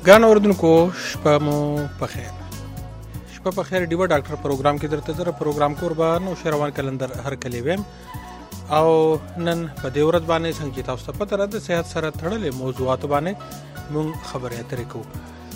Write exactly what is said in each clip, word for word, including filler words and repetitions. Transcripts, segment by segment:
ګران اوردونکو شپه مو په خیر. شپه په خیر ډیو ډاکټر پروګرام کې درته زره پروګرام قربان او شروان کلندر هر کلی ویم او نن په دې ورځ باندې څنګه چې تاسو ته پته را ده صحت سره تړلې موضوعات باندې مونږ خبرې اترې کوو.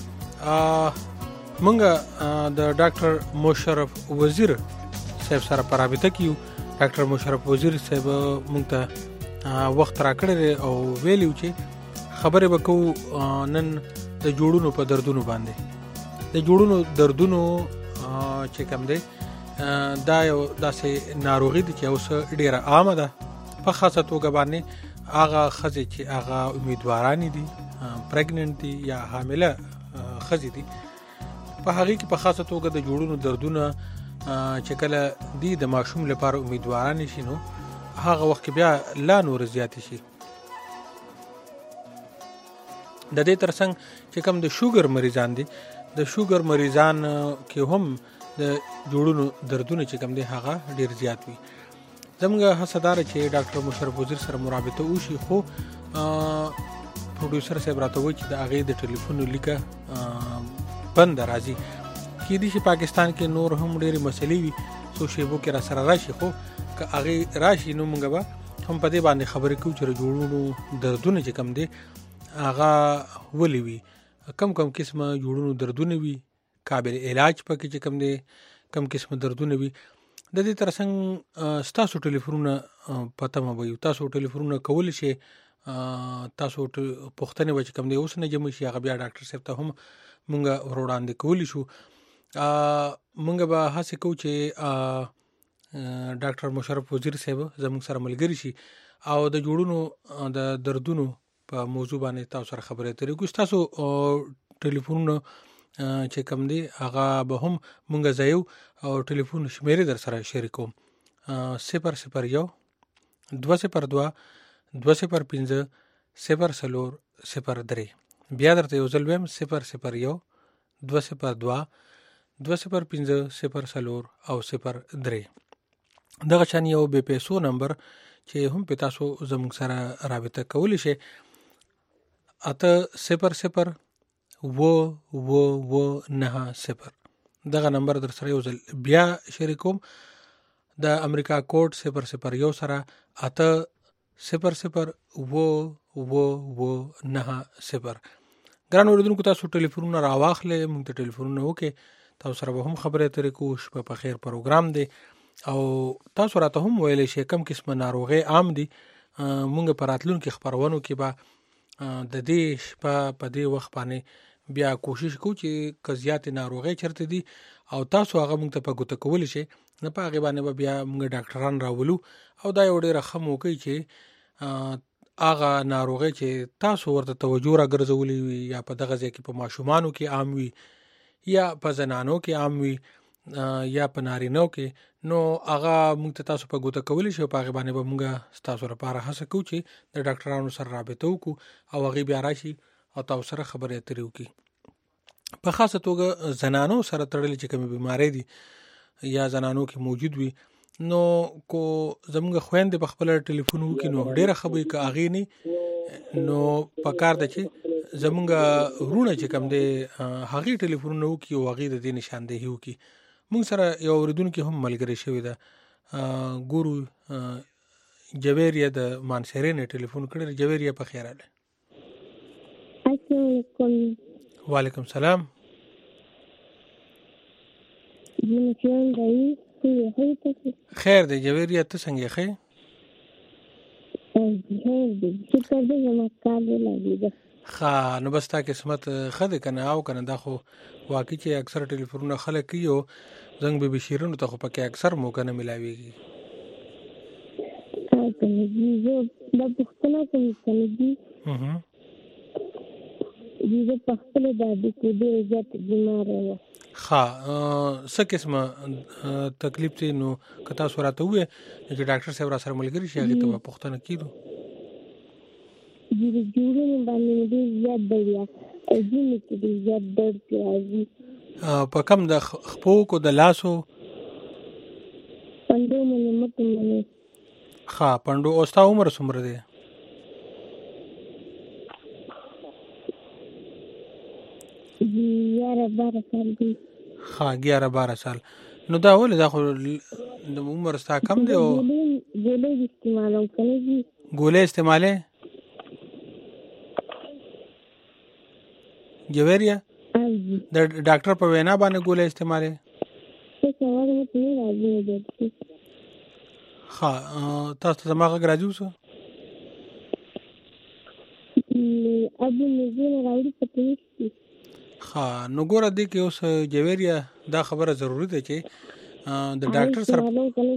مونږ د ډاکټر مشرف وزیر صاحب سره په رابطه کیو. ډاکټر مشرف وزیر صاحب مونږ ته وخت راکړی او ویلیو چې خبرې وکړو نن د جوړونو په دردونو باندې. د جوړونو دردونو چې کوم دی دا یو داسې ناروغي دي چې اوس ډیره عامه ده. په خاصه توګه باندې هغه ښځې چې هغه امیدوارانې دي، پریګننټ دي یا حامله ښځې دي، په هغې کې په خاصه توګه د جوړونو دردونه چې کله دی د ماشوم لپاره امیدوارانې شي نو هغه وخت بیا لا نور زیاتې شي. د دې ترڅنګ چې کوم د شوګر مریضان دي، د شوګر مریضان کې هم د جوړونو دردونه چې کوم دي هغه ډیر زیات وي. زموږ هڅه دا چې ډاکټر مشرف وزیر سره مرابطه وشي، خو پروډوسر صاحب راته وایي چې د هغې د ټلیفون لیکه بند راځي. کیدای شي پاکستان کې نور هم ډېرې مسلې وي څو شیبو کې را سره راشي، خو که هغې راشي نو موږ به هم په دې باندې خبرې کوو چې د جوړونو دردونه چې کوم دی هغه ولې وي، کم کم قسمه جوړونو دردونه وي، قابل علاج پکې چې کم دی کم قسمه دردونه وي. د دې ترڅنګ ستاسو ټلیفونونه په تمه وي، تاسو ټلیفونونه کولی شئ، تاسو پوښتنې به چې کوم دی اوس نه جمع شي هغه بیا ډاکټر صاحب ته هم مونږ ور وړاندې کولی شو. مونږ به هڅې کوو چې ډاکټر مشرف وزیر صاحب زموږ سره ملګري شي او د جوړونو د دردونو په موضوع باندې تاسو سره خبرې اترې کوو. تاسو ټلیفونونه چې کوم دی هغه به هم مونږ ځایو او ټلیفون شمیرې در سره شریکوم: صفر صفر یو دوه صفر دوه دوه صفر پنځه صفر څلور صفر درې. بیا درته یو ځل ویم: صفر صفر یو دوه صفر دوه دوه صفر پنځه صفر څلور او صفر درې. دغه شان یو بې پیسو نمبر چې هم په تاسو زموږ سره رابطه کولی شئ: اته صفر صفر و و و نه صفر. دغه نمبر در سره یو ځل بیا شریکوم: د امریکا کوډ صفر صفر یو سره اته صفر صفر و و و نه صفر. ګران اوریدونکو تاسو ټلیفونونه راواخلئ، موږ ته ټلیفونونه وکړئ، تاسو سره به هم خبرې اترې کوو. شپه په خیر پروګرام دی او تاسو راته هم ویلی شئ کم قسمه ناروغۍ عام دي. موږ په راتلونکي خپرونو کې به د دې شپه په دې وخت باندې بیا کوشش کوو چې که زیاتې ناروغۍ چېرته دي او تاسو هغه موږ ته په ګوته کولی شئ نو په هغې باندې به بیا موږ ډاکټران راولو او دا یو ډېره ښه موقع چې هغه ناروغۍ چې تاسو ورته توجه راګرځولې وي یا په دغه ځای کې په ماشومانو کې عام وي یا په زنانو کې عام وي یا په نارینهو کې، نو هغه موږ ته تاسو په ګوته کولی شئ. په هغې باندې به موږ ستاسو لپاره هڅه کوو چې د ډاکټرانو سره رابطه وکړو او هغې بیا راشي او تاسو سره خبرې اترې وکړي. په خاصه توګه زنانو سره تړلې چې کومې بیمارۍ دي یا زنانو کې موجود وي نو کو زموږ خویندې په خپله ټلیفون وکړي نو ډېره ښه به وي. که هغې نه نو پکار ده چې زموږ وروڼه چې کوم دی هغې ټلیفونونه وکړي او هغې د دې نشاندهي وکړي. موږ سره یو اورېدونکې هم ملګرې شوې ده، ګورو جویریه د مانسهرې نه ټلیفون کړی. جویریه په خیر راغلی. السلام علیکم. وعلیکم سلام. خیر دی جویریه، ته څنګه یې؟ ښه ښه، نو بس تا قسمت ښه دی که نه؟ او که نه دا خو واقعي چې اکثر ټلیفونونه خلک کوي او زنګ بې بي شیرینو ته خو پکې اکثر موقع نه میلاویږي. دا پوښتنه کوم کنه جی زه په خپله د هډوکو ډېره زیاته بیماره یم. ښه، څه قسمه تکلیف دی؟ نو که تاسو راته ووایئ چې ډاکټر صاحب را سره ملګري شي هغې ته به پوښتنه کېدو. د جوړونو باندې مې ډېر زیات درد یا ځینې کې ډېر زیات درد راځي. په کم د خپو کو د لاسو؟ پنډو منې مټو منې. ښه، پنډو. او ستا عمر څومره دی؟ بارہ سال دی. ها ګیاره بارہ سال. نو دا ولې دا خو د عمر ستا کم دی او ګولې ګولې استعمالوم کنه جی. ګولې استعمالې جویریا د ډاکټر په وینا باندې ګولې استعمالې څه سوال مې نه راځي دی. ها تاسو ته ما غږ راځي اوس ابو مزین راوړي پته. ها نو ګوره دې کې اوس جویریا دا خبره ضروری ده چې د ډاکټر سره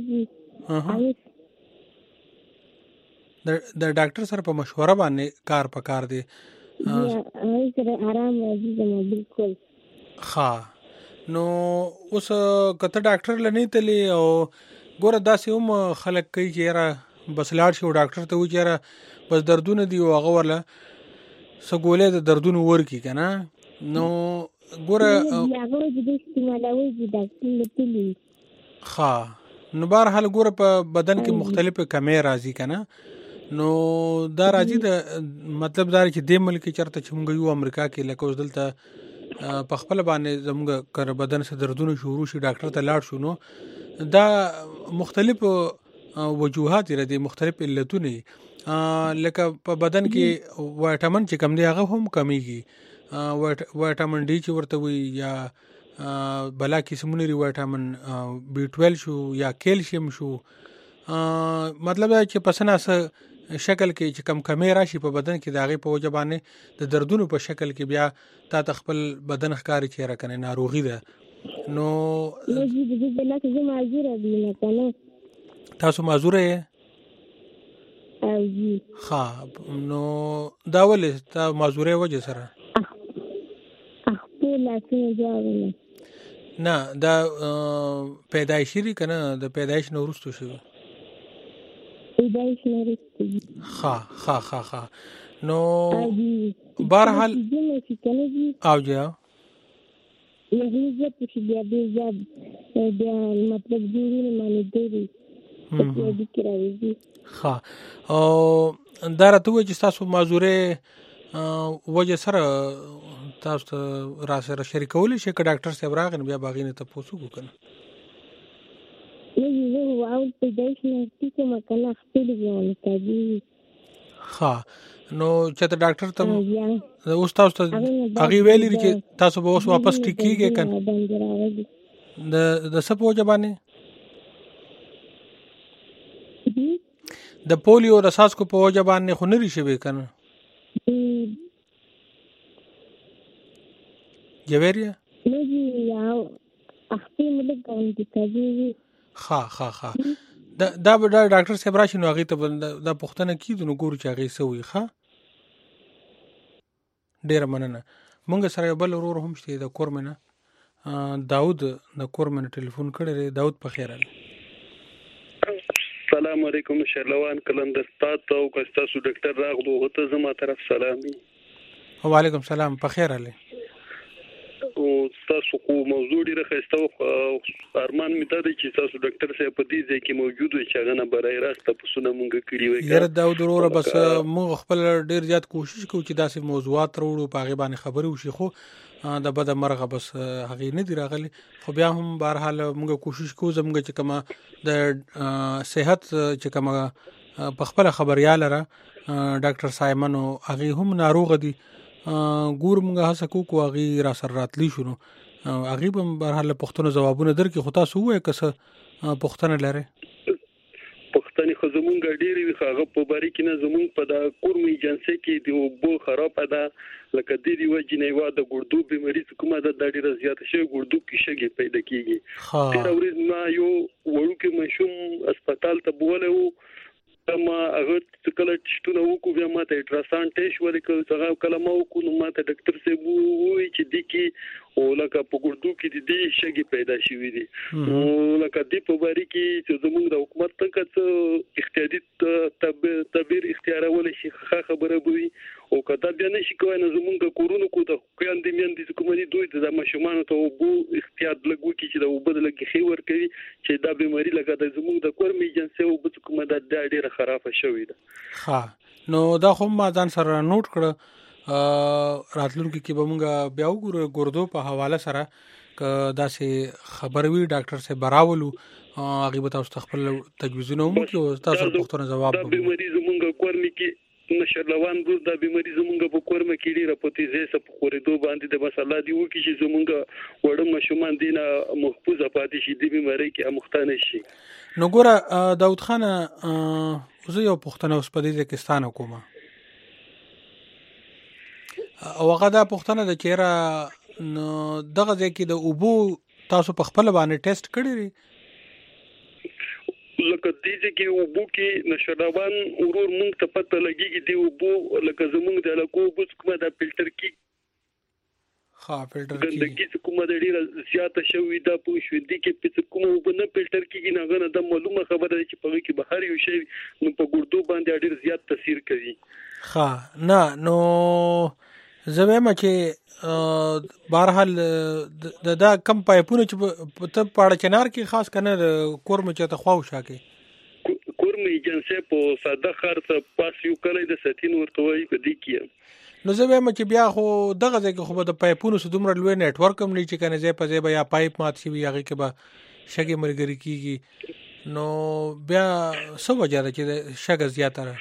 د ډاکټر سره په مشوره باندې کار پکار دی. آرام راځي بالکل. ها نو اوس کته ډاکټر لنی تلی او ګوره داسې هم خلک کوي چې یاره بس لاړ شي او ډاکټر ته وایي چې یاره بس دردونه دي او هغه ورله څه ګولې د دردونو ورکي که نه. نو ګوره ها نو بهرحال ګوره په بدن کې مختلفې کمې راځي که نه. نو دا راځي د مطلب دا چې دې ملک چېرته چې موږ یو امریکا کې لکه اوس دلته په خپله باندې زموږ که بدن څه دردونه شروع شي ډاکټر ته لاړ شو نو دا مختلف وجوهات لري مختلف علتونه لکه په بدن کې وایټامین چې کم دی هغه هم کمیږي. وایټامین ډي چې ورته وي یا بلا قسمونه لري وایټامین بي ټویلو شو یا کیلشیم شو. مطلب دا چې په څه شکل کې چې کم کمې راشي په بدن کې د هغې په وجه باندې د دردونو په شکل کې بیا تا ته خپل بدن ښکاري چې یاره کنې ناروغي ده. نو تاسو معذوره یې؟ ها نو دا ولې تا معذوره وجه سره؟ نه دا پیدایشي دی که نه د پیدایش نه وروستو شوي؟ ها ها ها ها نو بهرحال او جا ها او دا راته وایي چې ستاسو معذورې وجه سره تاسو ته را سره شریکولی شي که ډاکټر صاحب راغی نو بیا به هغې نه تپوس وکړو که نه. ها نو چېرته ډاکټر ته اوس تاسو ته هغې ویلي دي چې تاسو به اوس واپس ټیک کېږئ که نه د د څه په وجه باندې د پولیو د څاڅکو په وجه باندې خو نه دي شوي که نه جویریا؟ ها ها ها دا به دا ډاکټر صاحب راشي نو هغې ته به دا پوښتنه کېږي نو ګورو چې هغې څه وایي. ښه ډېره مننه. موږ سره یو بل ورور هم شته د کورمې نه داود د کورمې نه ټلیفون کړی دی. داود په خیر راغلی. السلام علیکم شهرلوان کلندر ستاسو او که ستاسو ډاکټر راغلو هته زما طرف سلام دی. وعلیکم سلام په خیر راغلی. او تاسو خو موضوع ډیره ښایسته او ارمان مې دا دی چې تاسو ډاکټر صاحب په دې ځای کې موجود وي چې هغه نه برای راست تاسو مونږ کړي وي. یاره داود وروره بس موږ خپل ډیر زیات کوشش کوو چې داسې موضوعات راوړو په هغې باندې خبرې وشي خو د بده مرغه بس هغې نه دي راغلي. خو بیا هم بهرحال موږ کوشش کوو زموږ چې کومه د صحت چې کومه په خپله خبریاله را ډاکټر سایمن او هغې هم ناروغه دي ګور مونږه هڅه کوو کو هغې را سره راتلی شو نو هغې به هم بهرحال پوښتنو ځوابونه درکړي. خو تاسو ووایه که څه پوښتنه لرئ؟ پښتنې خو زمونږ ډېرې وي خو هغه په باره کې نه زمونږ په د کورم ایجنسۍ کې د اوبو خرابه ده لکه د دې وجې نه یوه د ګردو بیماري چې کومه ده دا ډېره زیاته شوې ګردو کې شګې پیدا کېږي. تېره ورځ ما یو وړوکی ماشوم هسپتال ته بولی و ما هغه کله ټسټونه وکړو بیا ما ته الټراساونډ ټیسټ ولیکل هغه کله ما وکړو نو ما ته ډاکټر صاحب ووایي چې دې کې او لکه په ګردو کې د دې شګې پیدا شوي دي نو لکه دې په باره کې چې زموږ د حکومت څخه څه احتیاطي تدبیر اختیارولی شي ښه خبره به وي او که دا بیا نه شي کوی نو زموږ د کورونو کو د خویندې میندې چې کومه دي دوی د ماشومانو ته اوبو احتیاط لږ وکړي چې د اوبه د لږ ښې ورکوي چې دا بیماري لکه د زموږ د کورم ایجنسۍ اوبه چې کومه ده دا ډېره خرابه شوې ده. ها نو دا خو ما ځان سره نوټ کړه راتلونکي کې به مونږ بیا وګورو ګردو په حواله سره که داسې خبر وي ډاکټر صاحب براولو هغه به تاسو خپل تجویزونه مو کې تاسو پوښتنه جواب به بیماری زمونږ کورمي کې نشرلوان روز د بیماری زمونږ په کورمه کې ډیره پوتیزه سپ خورېدو باندې د مسله دی و کې چې زمونږ وړم مشومان دینه محفوظه پاتې شي د بیماری کې مختانه شي. نو ګوره داود خان زه یو پوښتنه اوس په دې کې ستانه کوم او هغه دا پوښتنه د چیرې نو دغه ځای کې د اوبو تاسو په خپل باندې ټیسټ کړی لري لکه دې کې اوبو کې نشداوان ورور مونږ ته پته لګيږي دی اوبو لکه زمونږ د لکو اوبو کومه د فلټر کې ها فلټر کې ګندګي کومه د ډیره زیاته شوې ده په شو دي کې په کومه اوبو نه فلټر کېږي نه غنه د معلومه خبره ده چې په کې بهر یو شی نو په ګردو باندې ډیر زیات تاثیر کوي. ها نه نو زموږ چې بهرحال د دا کم پایپونه چې په ته پاړه چنار کې خاص کنه کورم چې ته خواو شاکه کورم ایجنسی په ساده خرڅ پاس یو کلی د ساتین ورتوي په دې کې نو زموږ چې بیا خو دغه ځای کې خو د پایپونو سدومره لوی نت ورک هم نه چې کنه ځای په ځای یا پایپ مات شي هغه کې به شګه مرګري کیږي نو بیا څه وجه ده چې شګه زیاتره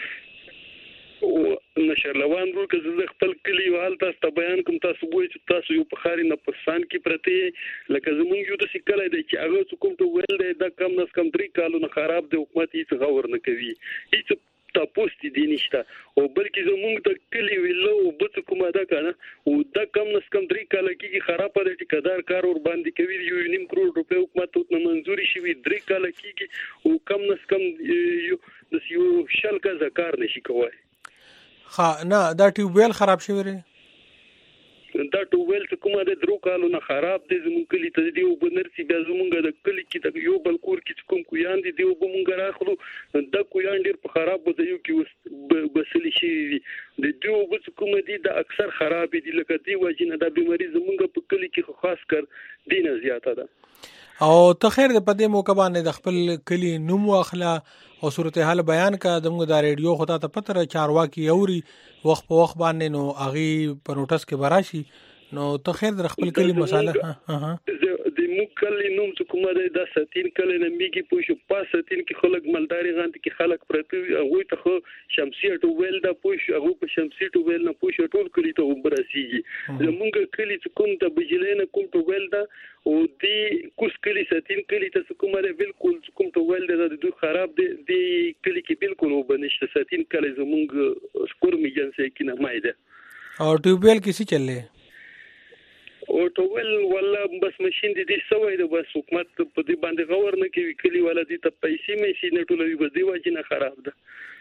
نشرلوان ورو که زه خپل کلی حال تاسو ته بیان کوم تاسو وایئ چې تاسو یو په خاري نه پسان کې پرته لکه زمونږ یو د سکلای دی چې هغه کوم ته ویل دی دا کم نس کم درې کالو نه خراب دی حکومت هیڅ غور نه کوي هیڅ تاسو دي نشته او بلکې زمونږ د کلی ویلو او بت کومه دا کنه او دا کم نس کم درې کال کې خراب دی چې کدار کار ور باندې کوي یو نیم کروڑ روپے حکومت ته منزوري شوی درې کال کې او کم نس کم یو د یو شل کا ذکر نشي کوي. ها نه دا ټیوبویل خراب شوی ری دا ټیوبویل چې کومه د درو کالو نه خراب دي زمونږ کلی ته دی او بنرسي بیا زمونږ د کلی کې د یو بل کور کې کوم کویان دي دی او مونږ راخلو د کویان ډیر په خراب وځي کې بسلی شي د دیو بس کومه دي د اکثر خراب دي لکه دی وجنه د بیماری زمونږ په کلی کې خاص کر دینه زیاته ده او ته خیر د پدې موقع باندې د خپل کلی نوم واخلا او صورتحال بیان کا دمو د ریډیو خطا ته پتر چارواکي اوري وخت په وخت باندې نو اغي په نوټس کې براشي نو ته خیر د خپل کلی مساله ها ها د مو کلی نوم څه کومه د ساتین کلی نه میږي پوښ په ساتین کې خلک مالداري غانت کې خلک پرته هغه ته شمسیه ټو ویل د پوښ هغه په شمسیه ټو ویل نه پوښ ټول کلی ته وبرسیږي زمونږ کلی چې کوم ته بجلینه کوم ټو ویل دا او دی کوس کلی ساتین کلی ته کومه بالکل کوم ټو ویل د دوی خراب دی دی کلی کې بالکل وبنشته ساتین کلی زمونږ سکور می جنسه کې نه مایده او ټیوبویل کیسه چلے او ټول ولا بس ماشين دي دې سوي د بس حکومت په دې باندې غور نه کوي کلی ولا دي ته پیسې مې شي نه ټولوي به دی واجنه خراب ده.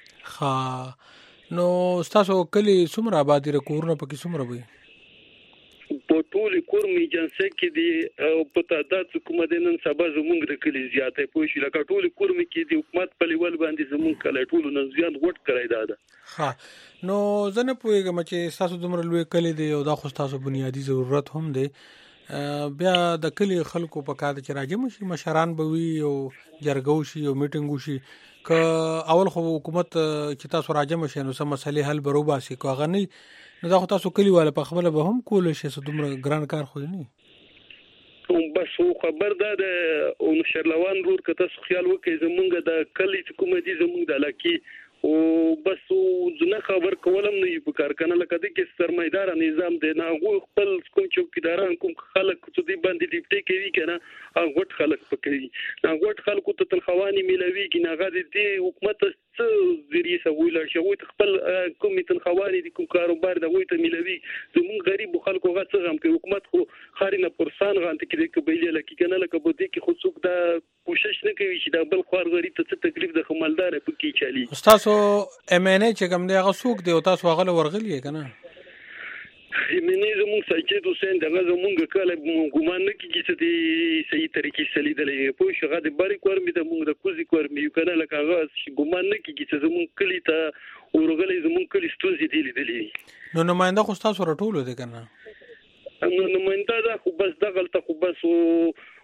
ها نو تاسو کلی څومره آبادی رکورونه پکې څومره وي په ټول کورمي جنسه کې دي او په تعداد کوم د نن سبا زمونږ د کلی زیاته پوه شي لکه ټول کورمي کې د حکومت په لیول باندې زمونږ کله ټول نن زیات وټ کړی دا ده. ها نو زه نه پوهیږم چې تاسو دومره لوی کلی دی او دا خو تاسو بنیادی ضرورت هم دی بیا د کلی خلکو په کار چې راځي مشي مشران به وي او جرګو شي او میټینګ شي ک اول خو حکومت چې تاسو راځي مشي نو سم مسلې حل برو باسي کو غني نو دا خو تاسو کلی والا په خبره به هم کول شي چې دومره ګران کار خو نه بس خبر ده د او نشرلوان رور که تاسو خیال وکړئ زمونږ د کلی کوم دي زمونږ د لکی او بس زنه خبر کولم نه په کار کنه لکه د کې سرمایدار نظام دی نه غو خپل کوم چوکیداران کوم خلک چې دی باندې ډیپټي کوي کنه هغه وټ خلک پکې نه وټ خلکو ته تنخوانی ملوي کنه هغه د حکومت څه ذریعہ سویل شي خپل کوم تنخوانی د کوم کاروبار د وې ته ملوي زمون غریب خلکو هغه څه هم کوي حکومت خو خارینه پرسان غانته کې د قبیله لکه کنه لکه بده کې خو څوک دا کوشش نه کوي چې دا بل خوار غریب ته څه تکلیف د خمالدار پکې چالي تاسو ام ان ای چې کوم دی هغه څوک دی او تاسو هغه ورغلی کنه ایمنه زموږ سجاد حسین دغه زموږ کله ګومان نه کیږي چې د صحیح طریقې سلیدلې په شغه د بری کور می د موږ د کوزي کور می یو کنه لکه هغه ګومان نه کیږي چې زموږ کلی ته ورغلې زموږ کلی ستونزې دی لیدلې نو نماینده خو تاسو راټول دي کنه نو نماینده دا خو بس دغه ته خو بس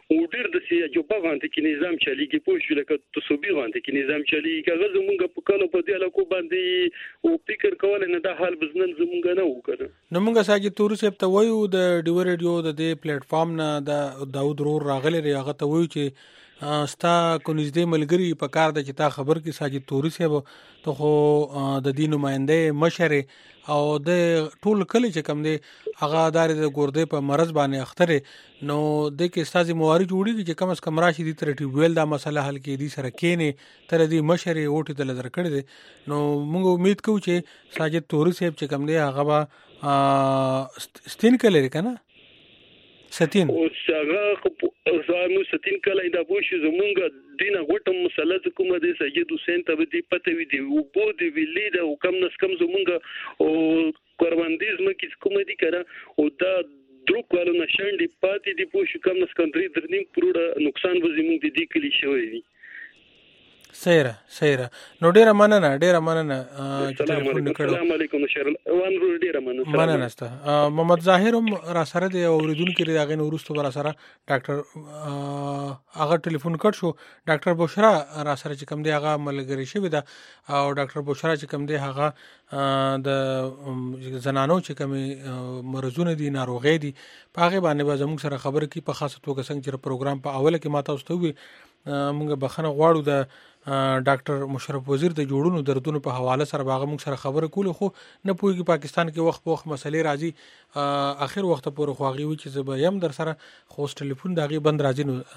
او ډیر د سی جو باغانته کې نظام چلیږي پوه شو لکه تصوبي غانته کې نظام چلیږي کاغه زمونږ په کانو په دی علاقو باندې او فکر کول نه د حال بزنن زمونږ نه وکړه نو موږ ساجي تور سپ ته وایو د ډیو ریډیو د دې پلیټ فارم نه د داود رور راغلی هغه ته وایو چې ستا کو نږدې ملګری په کار د چې تا خبر کې ساجي توري سیب ته خو د دې نماینده مشر او د ټول کلی چې کم دی هغه دار د ګردې په مرز باندې اختره نو د کې استاد مواري جوړیږي چې کم از کم راشي د تر ټیوبل دا مسله حل کې دي سره کېنه تر دې مشر وټه د لدر کړی دي نو موږ امید کوو چې ساجد توري سیب چې کم دی هغه با ستین کلی کنه ستین او څنګه زمو ستین کله دا بوش زمونږ دینه غټم مسله کومه د سید حسین ته دی پته وی دی او بو دی ویلی دا کم نس کم زمونږ او قرباندیزم کې کومه دی کړه او دا درو کالو نشاندې پاتې دی پوش کم نس کم درې درنیم پروړه نقصان به زمونږ د دې کلی شوی دی سیره سیره نو ډیره مننه ډیره مننه چې ټلیفون وکړو السلام علیکم شهر وان رو ډیره مننه مننه است محمد ظاهر هم را سره دی اوریدونکو لري دغه نورستو را سره ډاکټر هغه ټلیفون کړ شو ډاکټر بشرا را سره چې کوم دی هغه ملګری شوی دا او ډاکټر بشرا چې کوم دی هغه د زنانو چې کوم مرزونه دي ناروغي دي په هغه باندې به زموږ سره خبر کی په خاصه توګه څنګه چې پروګرام په اوله کې ماته واستوي موږ بخنه غواړو د ډاکټر مشرف وزیر د جوړونو دردونو په حواله سره باغ موږ سره خبره کوله خو نه پوهیږي پاکستان کې وخت په وخت مسلې راځي اخر وخت پورې خواږي وي چې زه یم در سره خو ټلیفون دغه بند راځي نو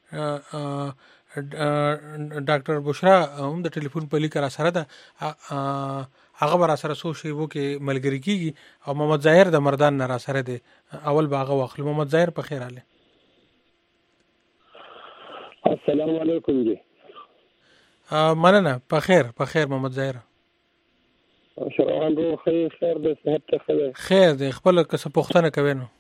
ډاکټر بشرا هم د ټلیفون په لیک را سره ده هغه را سره سو شی وو کې ملګری کیږي او محمد ظاهر د مردان نه را سره دی اول باغ واخل محمد ظاهر په خیر اله السلام علیکم جی مننه په خیر په خیر محمد ظاهر شروان رو خیر خیر د صحت ته خیر خیر د خپل کس پختنه کوي نو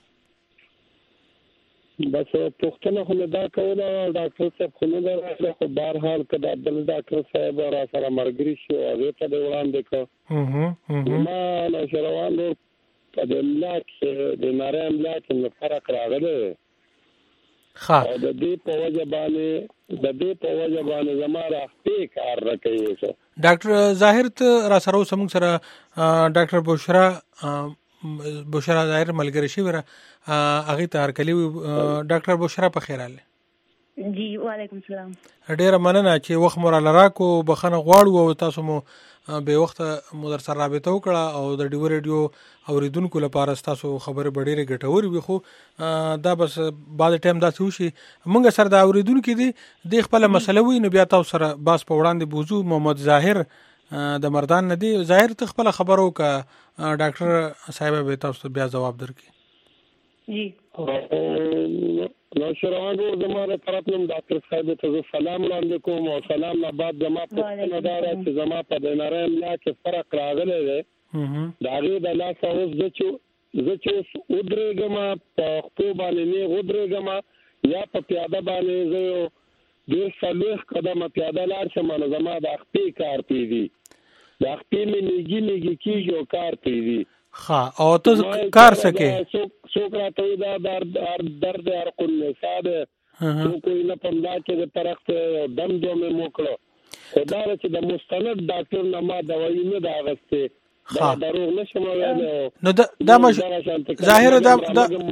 بس پختنه خو دا کوله ډاکټر صاحب خو نه راځي خو بهر حال کدا د ډاکټر صاحب را سره مرګري شو هغه ته د وړاندې کو ما نو شروان رو په د ملاک د نارم ملاک نه فرق راغله خا د دې په وجه باندې د دې په وجه باندې زماره خپل کار راکوي شو ډاکټر ظاهر ته را سره سمون سره ډاکټر بشرا بشرا ظاهر ملګری شي ور هغه ته هر کلی ډاکټر بشرا په خیر اله جی وعلیکم السلام ډیره مننه چې وخت مور لراکو بخنه غواړو او تاسو مو به وخت مو در سره رابطه وکړه او د ډیو ریډیو اوریدونکو لپاره تاسو خبره ډیره ګټور وي خو دا بس بعد ټایم دا څه شي موږ سره دا اوریدونکو دي د خپل مسله وي نو بیا تاسو سره باس په وړاندې بوزو محمد ظاهر د مردان نه دی ظاهر ته خپل خبرو کا ډاکټر صاحب به تاسو بیا جواب درکړي جی نو شروان رو زماره طرف نم ډاکټر صاحب ته سلام وړاندې کوم او سلام نه بعد زما په نداره چې زما په دیناره املا کې فرق راغلی دی دا غي د لاس اوس د چې زه چې ودرېګم په خپل باندې نه ودرېګم یا په پیاده باندې زه ډېر څلوېښت قدمه پیاده لاړ شم نو زما د خپل کار پیږي د خپل مې نیږي نیږي کېږي او کار پیږي ها او ته کار سکے څوک راته دا درد درد هر کول ساده څوک نه پمدا چې د پرخت دم دوم موکړو خدا چې د مستند ډاکټر نه ما دوايي نه دا غسته دا دروغ نشم ویل نو دا مش ظاهر دا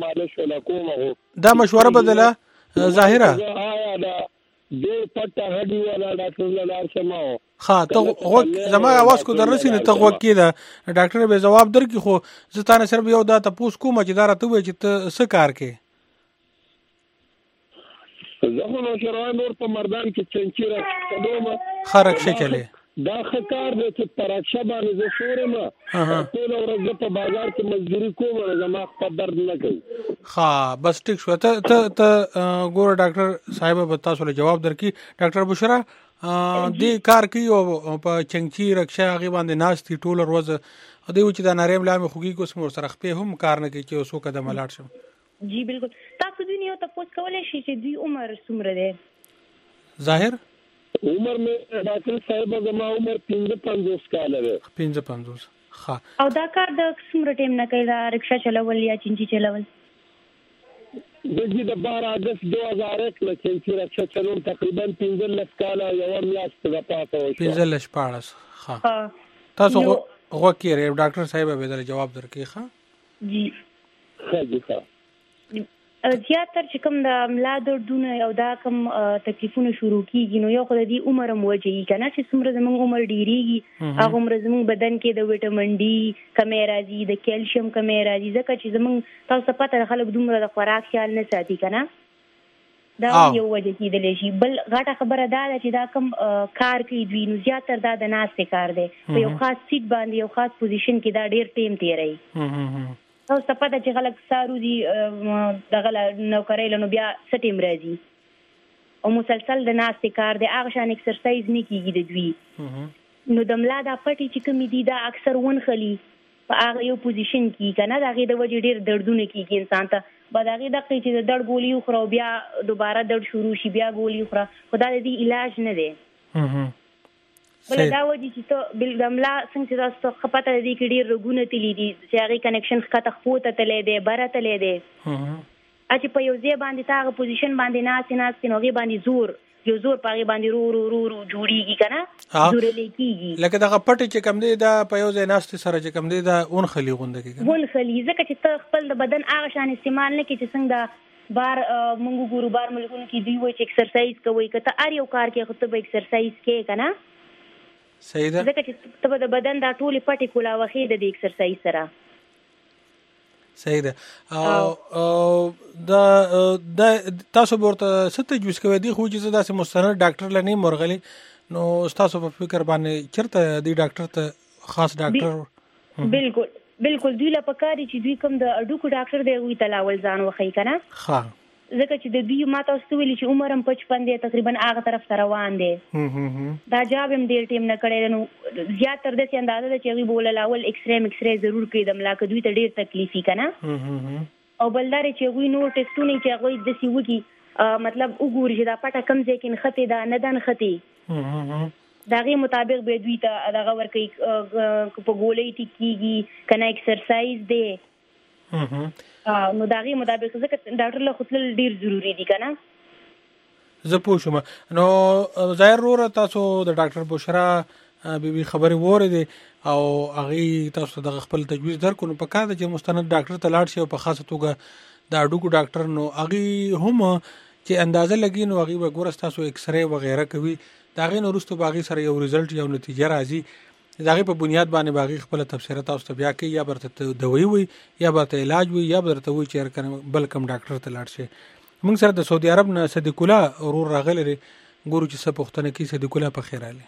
دا مشوره بدله ظاهره آیا دا دې پټه هډي ولا ډاکټر لار سماو ها ته غوږ زما आवाज کو درسي نه ته غوږ کیدا ډاکټر به جواب درکې خو زتانه صرف یو دا تاسو کوم چې دار ته وي چې ته څه کار کې زه نو شروان نور په مردان کې چنچیره قدمه خرک شکلې دا خکار دې چې پرښه باندې زه شورم ټول ورځ په بازار کې مزدوري کوم زما په درد نه کوي ها بس ټیک شو ته ته ګور ډاکټر صاحب به تاسو له جواب درکې ډاکټر بشرا دې کار کوي او په چنچی رکشا غي باندې ناشتي ټول ورځ دوی چې دا ناریم لامه خوږي کو سمور سره خپې هم کار نه کوي چې اوسو قدم لاړ شم جی بالکل تاسو دې نه تاسو کولای شئ چې دوی عمر څومره ده ظاهر عمر مې ډاکټر صاحب زما عمر پنځه پنځوس کال دی پنځه پنځوس ها او دا کار د څومره ټیم نه کوي دا رکشا چلول یا چنچي چلول دغه د بارہ اگست دو هزار یک له چې رخصت چلون تقریبا پنځلس کاله یو میاشت د پاتې وشو پنځلس پاړس. ها تاسو غوکې ری ډاکټر صاحب به در جواب درکې. ښه جی ښه جی ښه. زیاتر چې کوم د ملا دردونه او دا کوم تکلیفونه شروع کیږي نو یو خو د دې عمر هم وجهي کنه چې څومره زموږ عمر ډیریږي هغه عمر زموږ بدن کې د وټامین ډي کمی راځي، د کیلشیم کمی راځي، ځکه چې زموږ تاسو پته خلک دومره د خوراک خیال نه ساتي کنه دا یو وجه کېدلی شي. بل غټه خبره دا ده چې دا کوم کار کوي دوی نو زیاتر دا د ناستې کار دی په یو خاص سیټ باندې یو خاص پوزیشن کې دا ډیر ټیم تیروي. تاسو ته پته چې خلک سارو دي دغه نوکرۍ له نو بیا څه ټیم راځي او مسلسل د ناستې کار دی هغه شان اکسرسایز نه کېږي د دوی نو د ملا دا پټې چې کومې دي دا اکثر ونښلي په هغه یو پوزیشن کې که نه د هغې د وجې ډېر دردونه کېږي انسان ته به د هغې دقې چې د درد ګولي وخوره او بیا دوباره درد شروع شي بیا ګولي وخوره خو دا د دې علاج نه دی. بله دا وجې چې ته د ملا څنګه چې تاسو ته ښه پته دی کې ډېر رګونه تلي دي چې هغې کنیکشن ښکته خپو ته تللی دی بره تللی دی چې په یو ځای باندې ته هغه پوزیشن باندې ناستې ناستې نو هغې باندې زور یو زور په هغې باندې رو رو رو رو جوړېږي که نه زورلی کېږي لکه دغه پټې چې کوم دی دا په یو ځای ناستې سره چې کوم دی دا ونښلي غونده کېږي ونښلي ځکه چې ته خپل د بدن هغه شان استعمال نه کړې چې څنګه بار موږ وګورو بار ملکونو کې دوی وایي چې اکسرسایز کوئ که ته هر یو کار کې خو ته به اکسرسایز کوې که نه صحیح ده ځکه چې ته به د بدن دا ټولې پټې کولاوخې د دې اکسرسایز سره صحیح ده. او دا دا تاسو ورته څه تجویز کوئ دي خو چې زه داسې مستند ډاکټر له نه مرغلی نو ستاسو په فکر باندې چېرته دی ډاکټر ته خاص ډاکټر بالکل بالکل دوی له پکار دي چې دوی کوم د اډوکو ډاکټر دی هغوی ته لاول ځان وښیي که نه ښه ځکه چې د دوی ما تاسو ته ویلي چې عمر هم پچپن دی تقریبا هغه طرف ته روان دی دا جاب هم ډېر ټیم نه کړی دی نو زیاتر داسې اندازه ده چې هغوی به ولله اول ایکسرې مکسرې ضرور کوي د ملا که دوی ته ډېر تکلیف وي که نه او بل دا دی چې هغوی نور ټسټونه چې هغوی داسې وکړي مطلب وګوري چې دا پټه کوم ځای کې نښتې ده نه ده نښتې د هغې مطابق به دوی ته دغه ورکوي په ګولۍ ټیک کېږي که نه اکسرسایز دی نو د هغې مطابق ځکه ډاکټر له خو تلل ډېر ضروري دي که نه زه پوه شوم. نو ظاهر وروره تاسو د ډاکټر بشرا بیبي خبرې واورېدې او هغې تاسو ته دغه خپل تجویز درکړو نو پکار ده چې مستند ډاکټر ته لاړ شي او په خاصه توګه د هډوکو ډاکټر نو هغې هم چې اندازه لګي نو هغې به ګوره ستاسو اکسرې وغیره کوي د هغې نه وروسته به هغې سره یو ریزلټ یو نتیجه راځي د هغې په بنیاد باندې به هغې خپله تبصره تاسو ته بیا کوي یا به درته دوایي وي یا به درته علاج وي یا به درته وایي چې بل کم ډاکټر ته لاړ شئ. موږ سره د سعودي عرب نه صدیق الله ورور راغلی دی ګورو چې څه پوښتنه کوي. صدیق الله په خیر راغلی.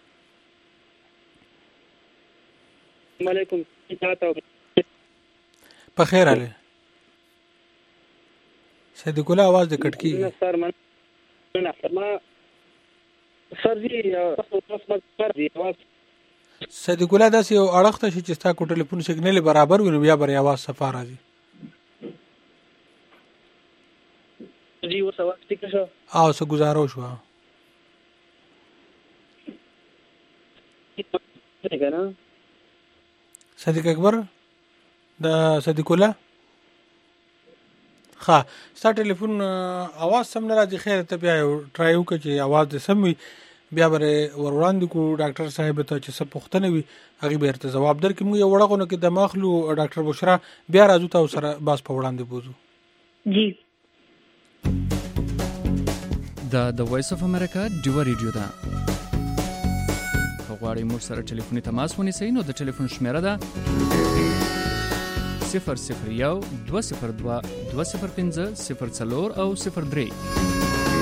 علیکم په خیر راغلی. صدیق الله आवाज د کټ کېږي سر من ما سر جی تاسو پر دی आवाज صدیق الله داسې یو اړخ ته شي چې ستا کو ټلیفون سیګنل برابر وي نو بیا به اواز صفا راځي. جی اوس اواز ټیک شو او څه گزارو شو صدیق اکبر د صدیق الله ښه ستا ټلیفون اواز سم نه راځي. خیر ته بیا ټرای وکړه چې اواز دې سم وي بیا به ور وړاندې کړو ډاکټر صاحب ته چې څه پوښتنه وي هغې به ورته ځواب درکړي. موږ یو وړه غونه کې دمه اخلو ډاکټر بشرا بیا راځو تاسو سره باز په وړاندې بوځو. جی دا د وایس اف امریکا ډیو ریډیو ده غواړئ موږ سره ټلیفوني تماس ونیسئ نو د ټلیفون شمیره ده صفر صفر یو دوه صفر دوه دوه صفر پنځه صفر څلور او صفر درې.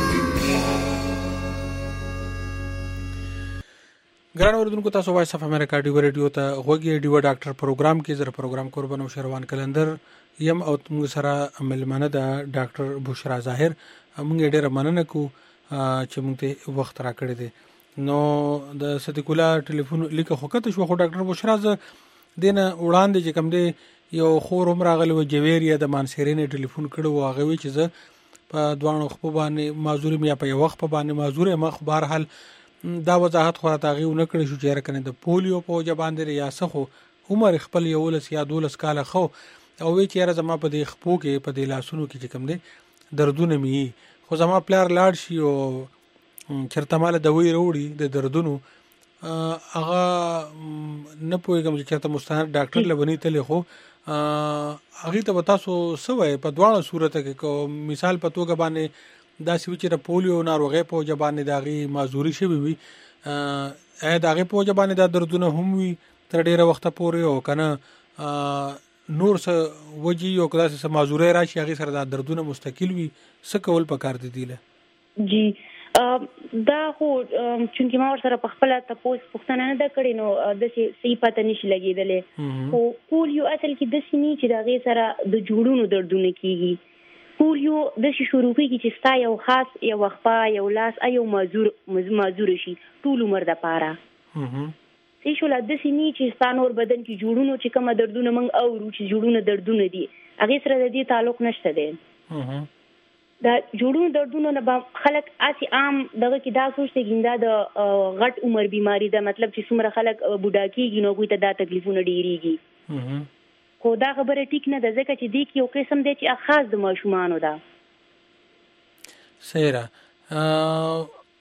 ګران اوریدونکو تاسو وایس اف امریکا ډیو ریډیو ته غوږی ډیو ډاکټر پروګرام کې زر پروګرام قربان او شروان کلندر یم او موږ سره ملمنه د ډاکټر بشرا ظاهر موږ ډیره مننه کو چې موږ ته وخت راکړی دی. نو د صدیق الله ټلیفون لیکه خو کته شو خو ډاکټر بشرا ز دینه وړاندې چې کوم دی یو خور عمر غلی و جویریه د مانسیرین ټلیفون کړو هغه وی چې ز په دوانو خو باندې معذور میا په یو وخت په باندې معذور ما خو بهر حال دا وضاحت خو راته غو نه کړی شو چې راکنه د پولیو په وجه باندې یا څخه عمر خپل یو لس یا دولس کاله خو او وی چې را زما په دې خپو کې په دې لاسونو کې چې کوم دی دردونه می خو زما پلار لاړ شي او چرته مال دوی وروړي د دردونو هغه نه پوهېږم چې چېرته مستند ډاکټر لبني تللی خو هغې ته به تاسو څه وایې په دواړه صورته کې که مثال په توګه باندې داسې وي چې د پولیو ناروغۍ په وجه باندې د هغې معذوري شوې وي آیا د هغې په وجه باندې دا دردونه هم وي تر ډېره وخته پورې او که نه نور څه وجې او که داسې څه معذورۍ را شي هغې سره دا دردونه مستقل وي څه کول پکار دي دي له جی دا خو چونکې ما ورسره په خپله تپوس پوښتنه نه ده کړې نو داسې صحیح پته نشي لګېدلی خو پولیو اصل کې داسې نه چې د هغې سره د جوړونو دردونه کېږي پولیو داسې شروع کېږي چې ستا یو خاص یو خپه یو لاس یو معذور معذور شي ټول عمر دپاره صحیح شوله داسې نه چې ستا نور بدن کې جوړونو چې کومه دردونه موږ اورو چې جوړونه دردونه دي هغې سره د دې تعلق نشته دی دا جوړونو دردونو نه به خلک هسې عام دغه کې دا سوچ دی دا د غټ عمر بیماری ده مطلب چې څومره خلک بوډا کېږي نو هغوی ته دا تکلیفونه ډېرېږي خو دا خبره ټیک نه ده ځکه چې دې کې یو قسم دی چې خاص د ماشومانو ده صحیح ده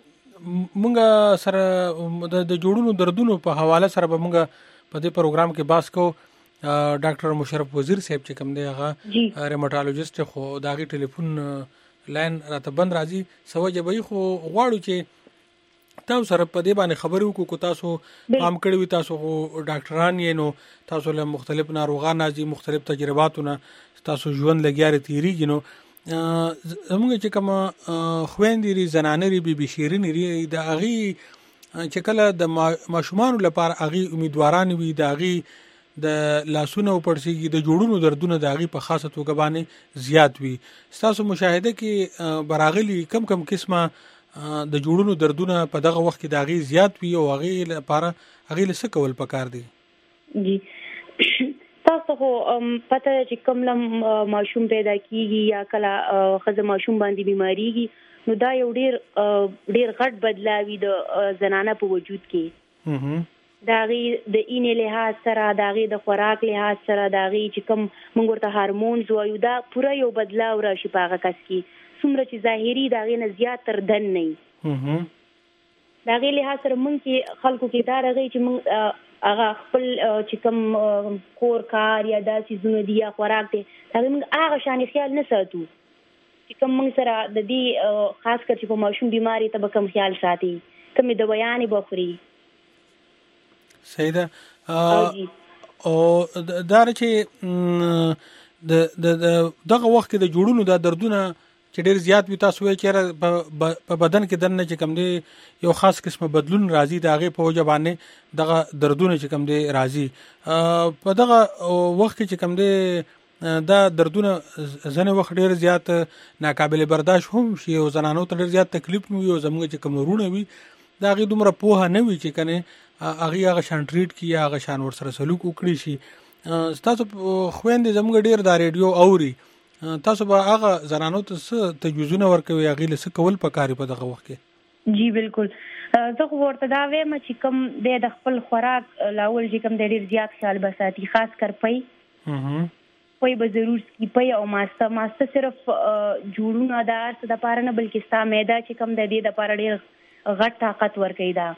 مونږ سره د جوړونو دردونو په حواله سره به مونږ په دې پروګرام کې بحث کوو ډاکټر مشرف وزیر صاحب چې کوم دی هغه ریماټالوجست خو د هغې ټلیفون لاین راته بند راځي څه وجه به خو غواړو چې تاسو سره په دې باندې خبرې وکړو که تاسو پام کړی وي تاسو خو ډاکټران یې نو تاسو له مختلف ناروغان راځي مختلف تجرباتونه تاسو ژوند لګیارې تېرېږي نو زموږ چې کومه خویندې دي زنانې دي بي بي شیرینې دي د هغې چې کله د ماشومانو لپاره هغې امیدوارانې وي د هغې د لاسونه وپړسېږي د جوړونو دردونه د هغې په خاصه توګه باندې زیات وي ستاسو مشاهده کې براغلي کم کم قسمه د جوړونو دردونه په دغه وخت کې د هغې زیات وي او هغې لپاره هغې له څه کول پکار دي جی تاسو خو پته چې کوم لم ماشوم پیدا کیږي یا کله ښځه ماشوم باندې بیماریږي نو دا یو ډېر ډېر غټ بدلاوي د زنانه په وجود کې د هغې د اینې لحاظ سره د هغې د خوراک لحاظ سره د هغې چې کوم موږ ورته هارمونز وایو دا پوره یو بدلاو راشي په هغه کس کې څومره چې ظاهري د هغې نه زیات تر دن نه وي د هغې لحاظ سره موږ کې خلکو کې دا راغی چې موږ هغه خپل چې کوم کور کار یا دا څیزونه دي یا خوراک دی د هغې موږ هغه شانې خیال نه ساتو چې کوم موږ سره د دې خاص کر چې په ماشوم بیماري ته به کم خیال ساتي کومې دوایانې به خوري صحیح ده او دا چې د دغه وخت کې د جوړونو د دردونه چې ډېر زیات وي تاسو وایئ چې په بدن کې دننه چې کوم دی یو خاص قسمه بدلون راځي د هغې په وجه باندې دغه دردونه چې کوم دی راځي په دغه وخت کې چې کوم دی دا دردونه ځینې وخت ډېر زیات ناقابل برداشت هم شي او زنانو ته ډېر زیات تکلیف وي او زموږ چې کوم ورونه وي د هغې دومره پوهه نه وي چې کنې هغې هغه شان ټریټ کړي یا هغه شان ورسره سلوک وکړي شي ستاسو خویندې زموږ ډېر دا ریډیو اوري تاسو به هغه زنانو ته څه تجویزونه ورکوئ هغې له څه کول پکار په دغه وخت کې جی بالکل زه خو ورته دا وایم چې کوم دی د خپل خوراک لاول چې کوم دی ډېر زیات خیال به ساتي خاص کر پی پی به ضرور سکي پی او ماسته ماسته صرف جوړونه د هر څه دپاره نه بلکې ستا معده چې کوم د دې دپاره ډېر غټ طاقت ورکوي دا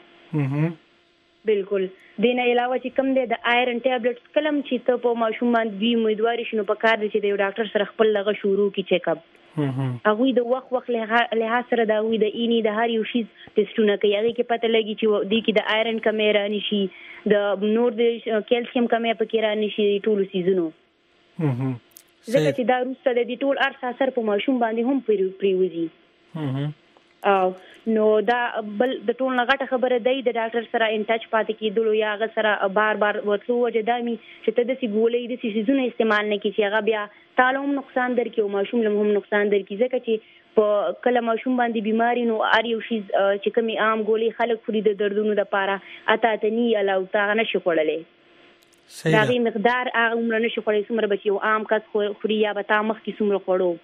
بالکل دې نه علاوه چې کوم دی د آیرن ټیبلټس کله هم چې ته په ماشوم باندې وي امیدواري شي نو په کار دی چې د یو ډاکټر سره خپل دغه شروع کړي چیک اپ هغوی د وخت وخت لحاظ سره د هغوی د اینې د هر یو شیز ټسټونه کوي هغې کې پته لګي چې دې کې د آیرن کمی رانه شي د نور د کیلسیم کمی پکې رانه شي ټولو سیزونو ځکه چې دا وروسته د دې ټول هر څه اثر په ماشوم باندې هم پرېوځي او نو دا بل د ټول نه غټه خبره دی د ډاکټر سره ان ټچ پاتې کېدلو یا هغه سره بار بار ورتلو وجه دا وي چې ته داسې ګولۍ داسې څیزونه استعمال نه کړي چې هغه بیا تاله هم نقصان درکړي او ماشوم له هم نقصان درکړي ځکه چې په کله ماشوم باندې بیماري نو هر یو شیز چې کومې عام ګولۍ خلک خوري د دردونو دپاره اته اته ني علاوه ته هغه نشي خوړلی د هغې مقدار هغه عمره نشي خوړلی څومره به چې یو عام کس خوري یا به تا مخکې څومره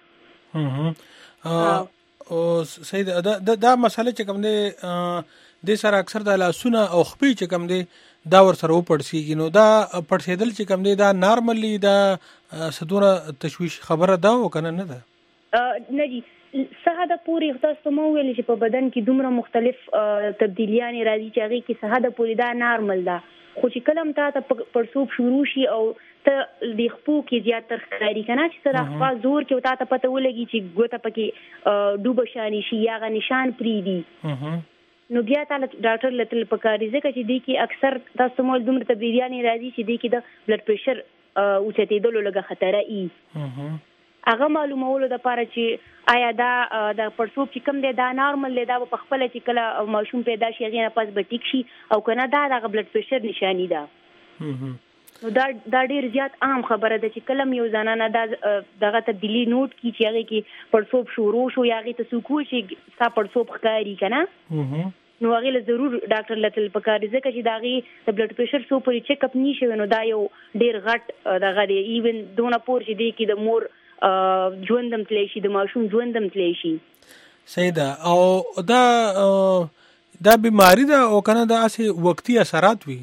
خوړو او صحیح ده دا مسله چې کوم دی دې سره اکثر د لاسونه او خپې چې کوم دی دا ورسره وپړسېږي نو دا پړسېدل چې کوم دی دا نارملی دا څه دونه تشویش خبره ده او که نه نه ده نه جی سهاده پورې تاسو مو ویل چې په بدن کې دومره مختلف تبدیلیان راځي چې هغه کې سهاده پورې دا نارمل ده، خو چې کلم تا ته پړسوب شروع شي او ته د خپو کې زیات تر ښکاري کنه چې سره خپا زور کې تا ته پته ولګي چې ګوته پکې ډوبه شانی شي یا غ نشان پریدي، نو بیا تعالی ډاکټر لته پکاري ځکه چې دی کې اکثر تاسو مول دومره تبدیلیان راځي چې دی کې د بلډ پريشر اوچتېدلو لږه خطر ای هغه معلومولو د پاره چې آیا دا د پړسوب چې کوم دی دا نارمل دی، دا په خپل چې کله ماشوم پیدا شي هغه نه پس به ټیک شي او کنه دا د بلډ پريشر نشانی ده. نو دا دا ډیر زیات عام خبره ده چې کلم یو زنانه دا دغه تبدیلی نوٹ کی چې هغه کې پړسوب شروع شو یا هغه ته سکو چې ستا پړسوب ښکاری کنه نو هغه له ضرور ډاکټر لته پکاري ځکه چې داغي د بلډ پريشر سو پرې چیک اپ نشي نو دا یو ډیر غټ دغه دی ایون دونه پور چې دی کې د مور ژوندم تللی شي د ماشوم ژوندم تللی شي. صحیح ده. او دا دا بیماری ده او کنه دا اسی وقتی اثرات وي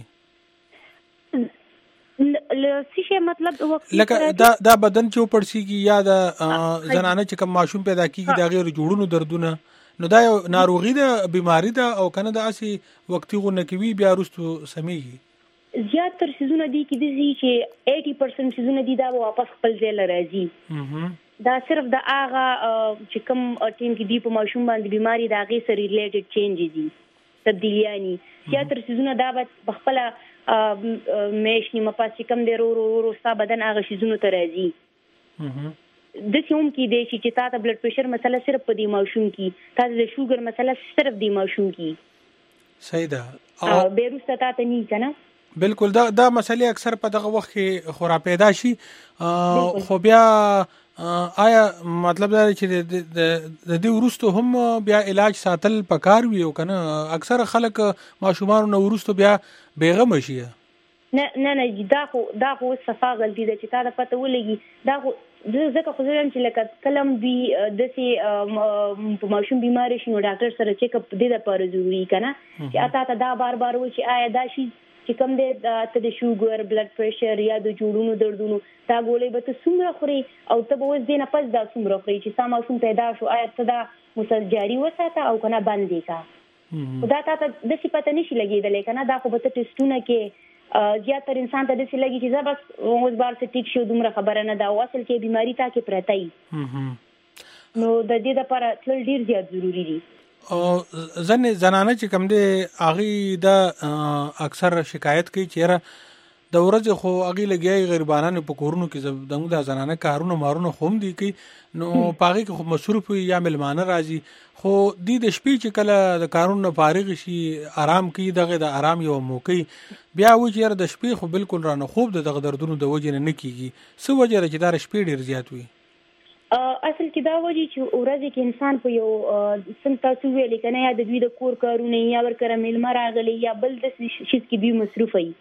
لسی مطلب وقتی لکه دا دا بدن چې پړسیږي یا د زنانه چې کوم ماشوم پیدا کیږي دا غیر جوړونو دردونه نو دا یو ناروغي ده بیماری ده او کنه دا اسی وقتی غو نکوي بیا رستو سميږي. زیات تر سيزونه دي کې دي چې اسی پرسنټ سيزونه دي دا واپس خپل ځای لراځي. دا صرف د هغه چې کوم ټیم کې دی په ماشوم باندې بیماری دا غي سره ریلیټډ چینجز دي تبدیلیانی زیات تر سيزونه دا په خپل مېش نیمه پاتې کم دی ورو ورو ستا بدن هغه سيزونه ته راځي. د سیوم کې دی چې تا ته بلډ پريشر مسله صرف په دې ماشوم کې تا د شوګر مسله صرف دې ماشوم کې صحیح ده او بیرسته تا ته نه کنه بالکل دا دا مسلې اکثر په دغه وخت کې خورا پیدا شي خو بیا آیا مطلب دا چې د دې ورستو هم بیا علاج ساتل پکار وي او کنه اکثر خلک ماشومان نو ورستو بیا بیغم شي نه نه نه دا خو دا خو صفه غلطی ده چې تا د پته ولګي دا خو ځکه خو ځم چې لکه کلم دی د سي په ماشوم بیماری شنو ډاکټر سره چیک اپ دې د پاره ضروری کنه چې اته ته دا بار بار و چې آیا دا شي چې کوم دې ته د شوګر بلډ پريشر یا د جوړونو دردونو دا ګولې به ته څومره خوري او ته به اوس دې نه پس دا څومره خوري چې سم ماشوم پیدا شو آیا ته دا مسل جاری وساته او کنه باندې کا دا ته د څه پته نشي لګیدل کنه دا خو به ته ټیسټونه کې زیاتره انسان ته د څه لګي چې زبر اوس بار څه ټیک شو دومره خبره نه دا اصل کې بیماری تا کې پرتای نو د دې لپاره تل ډیر زیات ضروری دي. او ځنه زنانه چې کوم دي اغي دا اکثر شکایت کوي چې د ورځ خو اغي لګي غریبانو په کورونو کې دغه د زنانه کارونه مارونه خوم دي کوي نو پاغي کې خو مصروف یا ملمانه راځي خو د دې شپې چې کله د کارونو فارغ شي آرام کوي دغه د آرام یو موقع بیا و چې د شپې خو بالکل رانه خوب دغه دردونو د وجه نه کیږي سو وجه چې دا شپې ډیر زیات وي. اصل کې دا وجه چې ورځ کې انسان په یو سم تاسو ویل کنه یا د دوی د کور کارونه یا ورکره ملما راغلي یا بل د شیز کې دی مصروف وي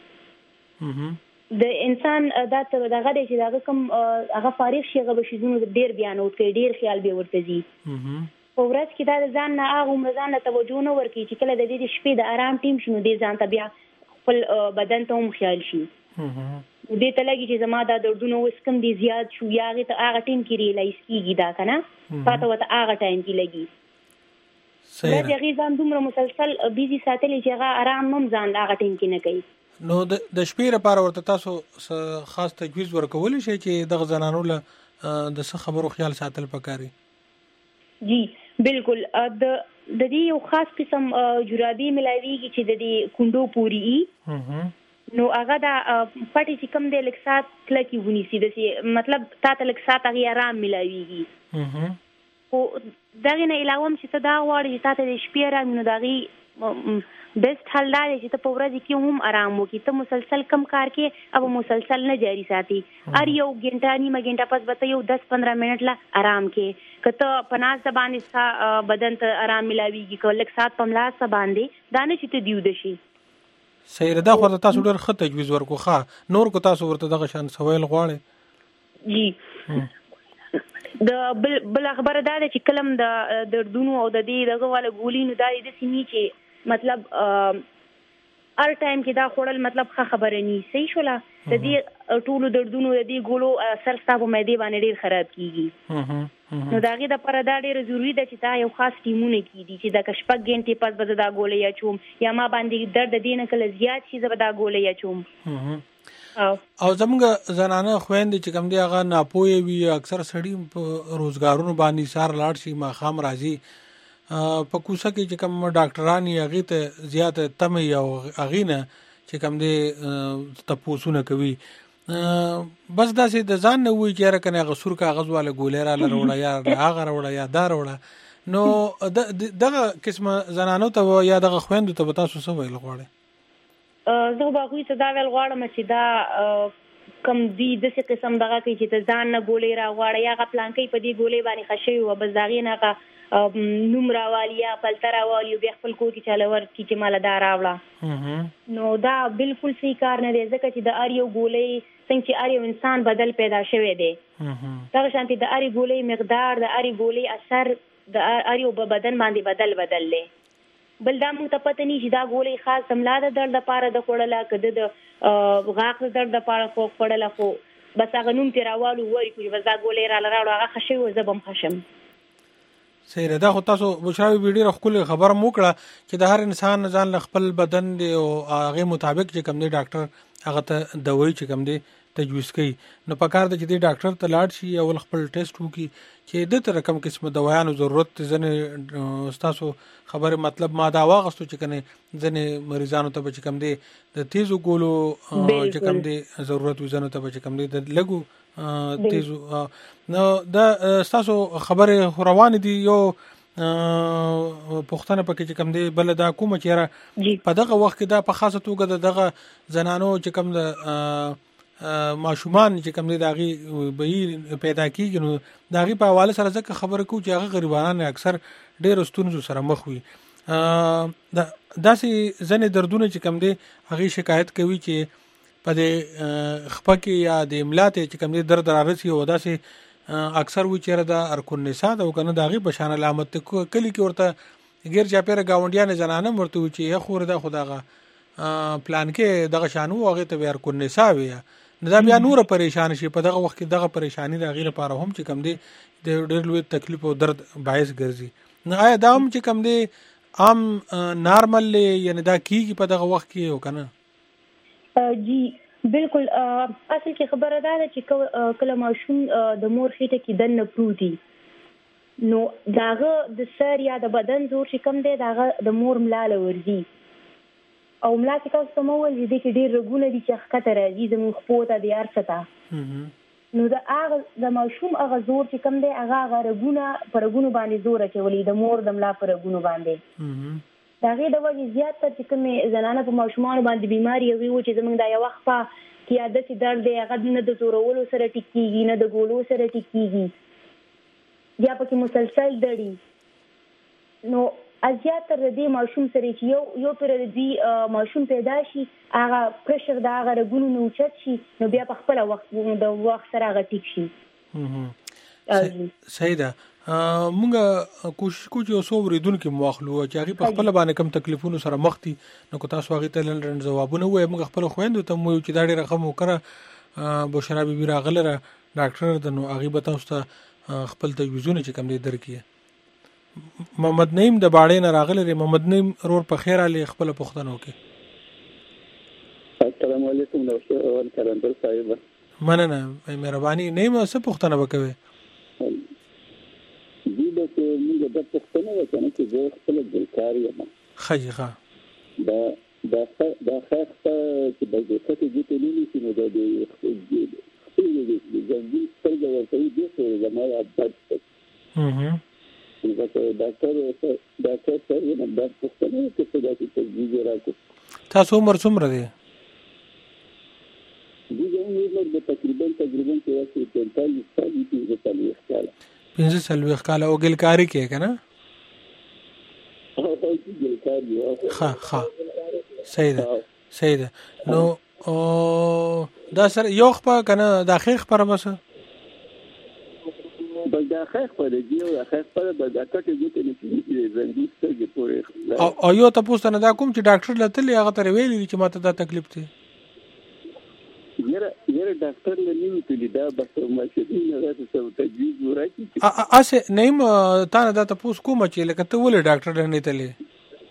د انسان دا ته دغه دی چې دا کوم هغه فارغ شي هغه شیزونو ډیر بیانوت کوي ډیر خیال به ورته زی په ورځ کې دا ځان نه هغه مزان ته توجه نه ورکي چې کله د دې شپې د آرام ټیم شنو دي ځان ته بیا خپل بدن ته هم خیال شي دې ته لګي چې زما دا دردونه اوس کم دي زیات شو یا هغه ته هغه ټیم کې ریلایز کیږي دا کنه پاته وته هغه ټایم کې لګي صحیح دا چې ځان دومره مسلسل بیزي ساتلی چې هغه آرام هم ځان هغه ټیم کې نه کوي نو د شپې لپاره ورته تاسو خاص تجویز ورکول شي چې دغه زنانو له د څه خبرو خیال ساتل پکاري. جی بالکل د د دې یو خاص قسم جرابي ملاويږي چې د دې کندو پوری ای نو هغه دا پټي چې کوم د لکسات کلکی ونی سي د مطلب تا ته لکسات هغه آرام ملاويږي او دغه نه علاوه چې ته دا وړي چې تا ته د شپې آرام نو دغه بیسټ حل دی چې ته په ورځ کې هم آرام وکړي ته مسلسل کم کار کې او مسلسل نه جاری ساتي ار یو غنټه نیمه غنټه پس به یو دس پندرہ منټ لا آرام کې کته پناس زبانه سا بدن ته آرام ملاويږي کو لکسات پملا سا باندې دانه چې ته دیو دشي صحیح ده خو تاسو ډېر ښه تجویز ورکو ښه نور کو تاسو ورته دغه شان سوال غواړي جی د بل بل خبره ده چې کلم د دردونو او د دې دغه والا ګولینو د دې سیمې چې مطلب هر ټایم کې دا خوړل مطلب ښه خبره نه صحیح شوله د دې ټولو دردونو د دې ګولو اثر ستا په معدې باندې ډېر خراب کېږي نو د هغې دپاره دا ډېره ضروري ده چې دا یو خاص ټیمونه کېدي چې د که شپږ ګنټې پس به زه دا ګولۍ اچوم یا ما باندې درد د دې نه کله زیات شي زه به دا ګولۍ اچوم او زموږ زنانه خویندې چې کوم دی هغه ناپوهه وي اکثر سړي په روزګارونو باندې سهار لاړ شي ماښام راځي په کوڅه کې چې کوم ډاکټران یې هغې ته زیاته تمه وي او هغې نه چې کوم دی تپوسونه کوي بس داسې د ځان نه وایي چې یاره کنه هغه سور کاغذ والا ګولۍ راله راوړه یا هغه راوړه یا دا راوړه نو دغه قسمه زنانو ته یا دغه خویندو ته به تاسو څه ویل غواړئ زه به هغوی ته دا ویل غواړم چې دا کوم دوی داسې قسم دغه کوي چې ته ځان نه ګولۍ راغواړه یا هغه پلانکۍ په دې ګولۍ باندې ښه شوې وه بس د هغې نه هغه نوم راوالي یا پلته راوالي بیا خپل کور کې چاله ورکړي چې ماله دا راوړه نو دا بالکل صحیح کار نه دی ځکه چې د هر یو ګولۍ څنګه چې هر یو انسان بدل پیدا شوی دی دغه شانتې د هرې ګولۍ مقدار د هرې ګولۍ اثر د هر یو بدن باندې بدل بدل دی بل دا موږ ته پته نه چې دا ګولۍ خاص د ملا د درد دپاره د خوړله که د د غاښ د درد دپاره خو خوړله خو بس هغه نوم ترې راوالو ووایي کړو چې بس دا ګولۍ راله راوړو هغه ښه شوې وه زه به هم ښه شم صحیح ده دا خو تاسو بشراوي بي ډېره ښکلې خبره مو وکړه چې د هر انسان ځان له خپل بدن دی او هغې مطابق چې کوم دی ډاکټر هغه ته دوایي چې کوم دی تجویز کوي نو په کار ده چې دې ډاکټر ته لاړ شي اول خپل ټیسټ وکړي چې ده ته کوم قسمه دوایانو ضرورت ځینې ستاسو خبرې مطلب ما دا واغستو چې کنه ځینې مریضانو ته به چې کوم دی د تیزو ګولو چې کوم دی ضرورت وي ځینو ته به چې کوم دی د لږو تیزو نو دا ستاسو خبرې روانې دي یو پښتنه پکې چې کوم دی بل دا کومه چې په دغه وخت کې دا په خاصه توګه دغه زنانو چې کوم د ماشومان چې کوم دی د هغې به پیدا کېږي نو د هغې په حواله سره ځکه خبره کوو چې هغه غریبانان اکثر ډېرو ستونزو سره مخ وي داسې ځینې دردونه چې کوم دی هغې شکایت کوي چې په دې خپه کې یا د املا ته چې کوم دی درد رارسي او داسې اکثر وي چېرې د ارکن نسا ده او که نه د هغې په شان علامت کلي کې ورته ګیر چاپېره ګاونډیانې زنانه هم ورته وي چې یا خور ده خو دغه پلان کې دغه شان و هغې ته به ارکن نسا وي نو دا بیا نوره پریشان شي په دغه وخت کې دغه پریشانی د هغې لپاره هم چې کوم دی د ډېر لوی تکلیف او درد باعث ګرځي نو آیا دا هم چې کوم دی عام نارمل دی یعنی دا کېږي په دغه وخت کې او که نه جی بالکل اصل کې خبره دا ده چې کله ماشوم د مور خېټه کې دننه پروت وي نو د هغه د سر یا د بدن زور چې کوم دی د هغه د مور ملا له ورځي او ملا کې تاسو ته مو وویل چې دې کې ډېر رګونه دي چې ښکته راځي زموږ خپو ته د هر څه ته نو د هغه د ماشوم هغه زور چې کوم دی هغه هغه رګونه په رګونو باندې زور اچولی د مور د ملا په رګونو باندې د هغې د وجې زیاتره چې کومې زنانه په ماشومانو باندې بیماري هغوی و چې زموږ دا یوه خپه کې یا داسې درد دی هغه نه د زورولو سره ټیک کېږي نه د ګولو سره ټیک کېږي یا پکې مسلسل دړي نو زیاتره د دې ماشوم سره چې یو یو پرې د دې ماشوم پیدا شي هغه پرشر د هغه رګونو نه اوچت شي نو بیا په خپله وخت د وخت سره هغه ټیک شي صحیح ده مونږ کوشش کوو چې یو څو اورېدونکي مو واخلو چې هغې په خپله باندې کوم تکلیفونو سره مخ دي نو که تاسو هغې ته لنډ لنډ ځوابونه ووایئ موږ خپلو خویندو ته مو ووایو چې دا ډېره ښه موقره بشرا بیبي راغله ده ډاکټر ده نو هغې به تاسو ته خپل تجویزونه چې کوم دی درکړي محمد نعیم د باړې نه راغلی دی محمد نعیم رور په خیر علي خپله پوښتنه وکړي السلام علیکم ډاکټر کلندر صاحب مننه مهرباني نعیم څه پوښتنه به کوې دې ده چې موږ دا پوښتنه وکړو چې زه خپله ګلکار یم ښه جي ښه دا دا دا خاصه چې د ګوتې ګوتې نه نیسي نو د ځنګل سترګه ورته وي دې څه زما عادت ډاکټر ډاکټر صاحب نه دا پوښتنه وکړه چې دا چې تجویز راکړو تاسو عمر څومره دی دې عمر د تقریبا تقریبا چې پنځه کال پنځه څلوېښت کاله پنځه څلوېښت کاله او ګلکاري کې که نه ښه ښه صحیح ده صحیح ده نو دا سره یو خپه که نه دا ښې خبره بسه بل دا خیخ په دی او خیخ په د کټه ګوتې نه کیږي زنګي سترګې پورې. او او یو تاسو نه دا کوم چې ډاکټر لته هغه تر ویلي چې ماته دا تکلیف دی. یره یره ډاکټر له نیو کلی دا بس ماشین نه راځي څه تجویز ورکړي. ا اسه نیم تا نه دا تاسو کوم چې لکه ته ولې ډاکټر نه تلې؟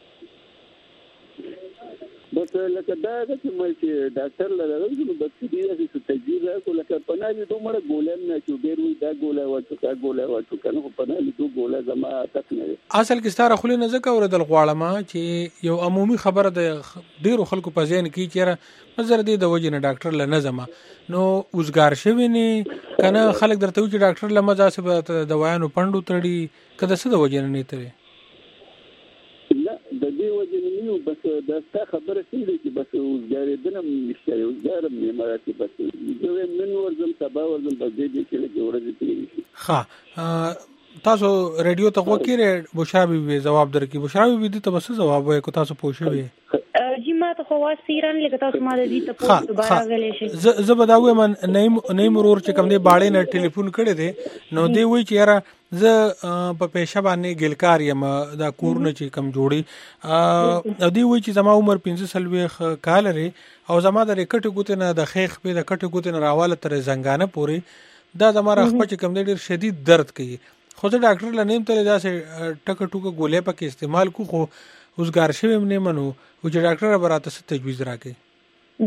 بس لکه دا چې مې چې ډاکټر له راغلی بس دې چې تجویز راکړو لکه پناه دې دومره ګولم نه چې ډېر وي دا ګوله ورته کا ګوله ورته کنه پناه دې دوه ګوله زما تک نه. اصل کې ستاره خو نه ځکه اوردل غواړم چې یو عمومي خبره د ډیرو خلکو په ذهن کې چیرې نظر دې د وجه نه ډاکټر له نه زما نو اوسګار شوی نه کنه خلک درته چې ډاکټر له مزه سره دوايانو پندو تړي کده څه د وجه نه نه تړي. لا د دې وجه نه بس دا څه خبره شي چې بس اوسګار دنه مشته اوسګار مې مراتي بس زه نن ورزم سبا ورزم په دې کې چې ورځې پیږي. ها تاسو رادیو ته وکړئ بشرا بي جواب درکې. بشرا بي دې ته بس جواب وای کو تاسو پوښوي جی ما ته خو واسیران لکه تاسو ما د دې ته پوښتنه دوباره غلې شي. ز زه بداوي من نیم نیم ورور چې کوم دی باړې نه ټلیفون کړی دی نو دی وی چې یاره زه په پېښه باندې ګلکار یم دا کور نه چې کم جوړي او دی وی چې زما عمر پنځه سلوي کال لري او زما د ریکټ ګوت نه د خیخ په د کټ ګوت نه راواله تر زنګانه پوري دا زما رخ په کم دی ډیر شدید درد کوي. خو د ډاکټر لنیم ته داسې ټک ټوک ګولې پکې استعمال کو خو اوسګار شوی نه منو او چې ډاکټر براته څه تجویز راکړي.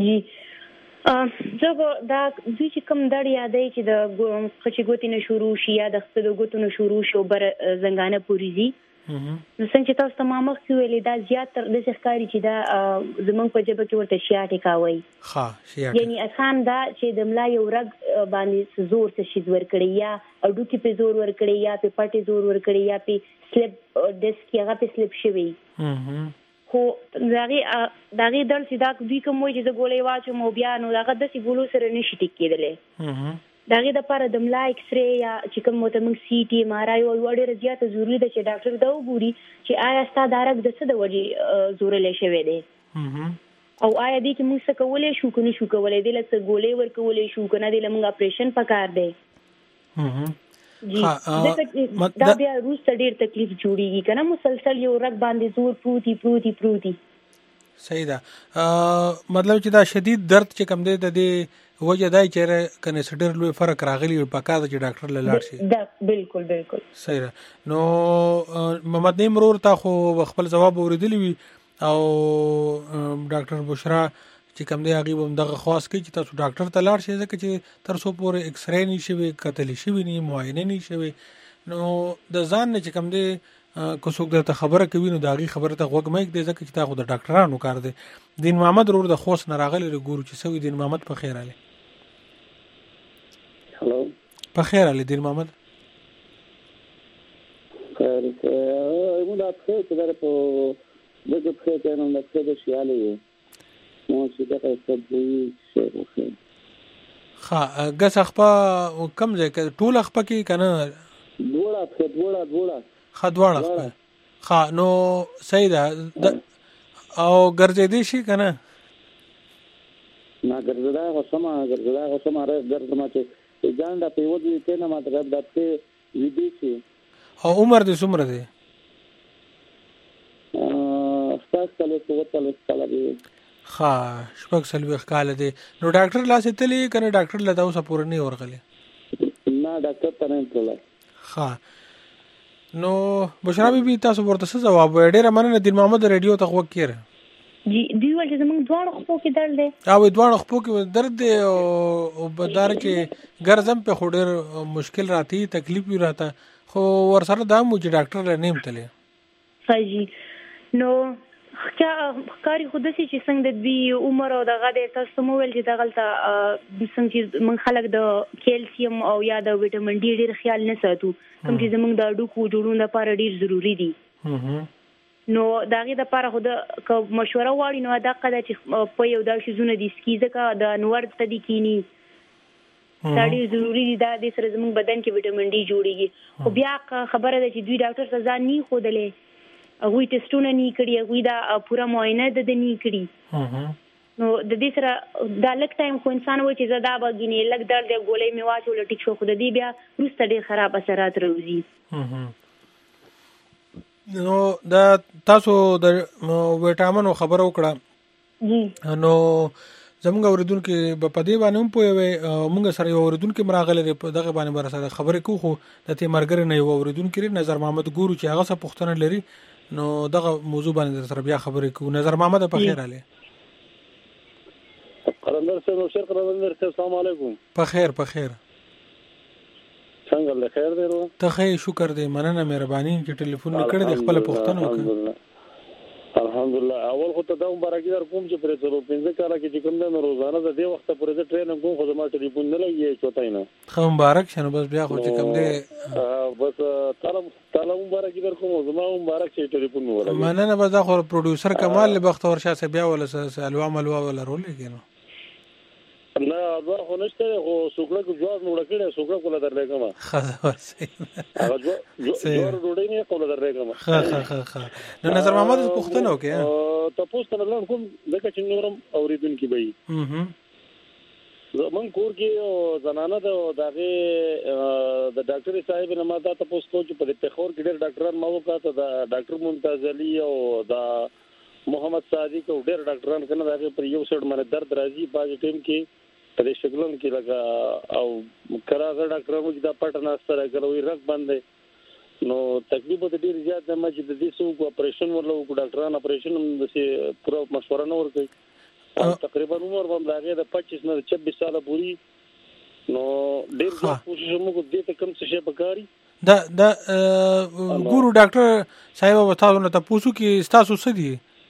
جی زه دا دوی چې کوم دړ یادې چې د خچې ګوتې نه شروع شي یا د خپل ګوتو نه شروع شي او بر زنګانه پوری زی نو څنګه چې تاسو تمامه ویلې دا زیات تر د ښکاری چې دا زمونږ په جبه کې ورته شیاټ کاوي. ها شیاټ یعنی آسان دا چې د ملا یو رګ باندې زور څه شي ور کړی یا اډو کې په زور ور کړی یا په پټي زور ور کړی یا په سلیپ ډیسک کې هغه په سلیپ شوی. خو داغي داغي در چې دا دوی کوم وایي چې د ګولې واچو مو بیا نو هغه د سی ګولو سره نشي ټیک کېدلې. داغي د لپاره د ملا ایکس ری یا چې کوم مته موږ سی ټي ام ار آی او وړه زیاته ضروری ده چې ډاکټر دا وګوري چې آیا ستاسو دارک د څه د وجې زورلې شوی دی او آیا دې چې موږ څه کولای شو کنه شو کولای دی لکه ګولې ورکولې شو کنه دی لمغه اپریشن پکار دی. جی دا بیا روس ډیر تکلیف جوړیږي کنه مسلسل یو رګ باندې زور پروتي پروتي پروتي. صحیح ده. مطلب چې دا شدید درد چې کم دی د دې وجه دای چې کنه سټر لوی فرق راغلی په کاده چې ډاکټر لاله شي. دا بالکل بالکل صحیح ده. نو محمد نیم رور تا خو خپل جواب اوریدلی وي او ډاکټر بشرا چې کوم دی هغه هم دغه خاص کوي چې تاسو ډاکټر ته لاړ شئ ځکه چې تر څو پورې ایکس رې نشوي کتل شي وي معاینه نشوي نو د ځان نه چې کوم دی کو څوک درته خبره کوي نو داغي خبره ته غوږ مې کې ځکه چې تا خو د ډاکټرانو کار دی. دین محمد رور د خوست نه راغلی ګورو چې سوي دین محمد په خیر علي. هلو په خیر علي دین محمد. خیر مو دا څه چې درته دغه څه ته نو د څه د شیالي نو چې دا څه دی څه ها غس خپا کم ځای کې ټول خپا کې کنه دوړه دوړه دوړه خدواړه خپا ها نو صحیح ده او ګرځې دي شي کنه نه ګرځدا خو سما ګرځدا خو سما راځ ګرځما چې ځان دا په ودی کې نه ماته د دته ویدي شي. او عمر دې څومره دی؟ ا ستاسو کله څو کله کله دی ها شپږ سلوي کال دی. نو ډاکټر لاسه تللی کنه ډاکټر لدا اوس پور نه ورغلی؟ نه ډاکټر ته نه تللی. ها نو بشرا بي تاسو ورته څه جواب ډېر مننه دین محمد رادیو ته وکړه. جی دی ول چې موږ دوه خپل کې درد دی او دوه خپل کې درد دی او بدار کې ګرځم په خډر مشکل راتی تکلیف وی راته خو ور سره دا مو چې ډاکټر له نیم تللی. صحیح نو چې کاری خود سي چې څنګه د دې عمر او دغه د تاسو مو ول چې دغلته څنګه چې من خلک د کیلشیم او یا د وټامین ډي ډیر خیال نه ساتو کوم چې زمونږ د اډو کو جوړون لپاره ډیر ضروری دي. نو داغه د لپاره خود مشوره واړی نو دا قدا چې په یو دا شي زونه دي سکیزه کا د انور تدی کینی دا ډیر ضروری دي دا د سره زمونږ بدن کې وټامین ډي جوړیږي. خو بیا خبره ده چې دوی ډاکټر سزا نه خودلې هغه ټیسټونه نه کړی هغه دا پورا معاینه د نه کړی نو د دې سره دا لږ ټایم خو انسان وایي چې زه دا به ګینې لږ درد دی ګولۍ مې واچوله ټیک شو خو د دې بیا وروسته ډېر خراب اثرات راوځي. نو دا تاسو د ویټامینو خبره وکړه نو زموږ اوریدونکو په دې باندې هم پوهوي موږ سره یو اوریدونکو مراغله په دغه باندې برسره خبرې کوو خو د تې مرګر نه یو اوریدونکو نظر محمد ګورو چې هغه څه پوښتنه لري نو دغه موضوع باندې سره بیا خبرې کوو. نظر محمد په خیر علي قرندر سے نو شر قرندر سے السلام علیکم. په خیر په خیر څنګه له خیر دی ورو ته خیر شکر دی مننه مهرباني چې ټلیفون نکړې د خپل پوښتنه وکړه. الحمدلله اول خو ته دا مبارکي در کوم چې پرې څلور پنځه کاله کې چې کوم د روزانه د دې وخت پورې د ټریننګ کوم خو زما ټلیفون نه لګي چوتای نه خو مبارک شنو بس بیا خو چې کوم دی بس تعالی تعالی مبارکي در کوم زما مبارک چې ټلیفون مو ولګي مننه بس دا خو پروډوسر کمال بختور شاه بیا ولا الوا ملوا ولا رول کېنو نه دا خو نشته خو سوکړه کو جواب نو ورکړې سوکړه کوله درلګم خا هغه جوړ ډوډۍ نه کوله درلګم خا خا خا نو نظر محمد پښتنه وکي تاسو ته نن کوم دغه چې نورم اوریدونکو به هم زمون کور کې زنانه د دغه د ډاکټر صاحب نه ماده تاسو ته په تخور کې ډېر ډاکټران ما وکړه د ډاکټر ممتاز علي او د محمد صادق او ډېر ډاکټران کنه دغه پر یو سړ باندې درد راځي په ټیم کې په دې شکلون کې لگا او کراغه ډاکټرانو چې دا پټ نه سره کوي رګ باندې نو تکلیف ته ډیر زیات د مجد د دې سو اپریشن ورلو ډاکټرانو اپریشن د سي پوره مشوره نه ورکړي تقریبا عمر باندې هغه د پچیس نه چھبیس سال پوری نو ډیر ځکه کوشش موږ دې ته کم څه شي پکاري دا دا ګورو ډاکټر صاحب وتاو نه تاسو کې تاسو سدي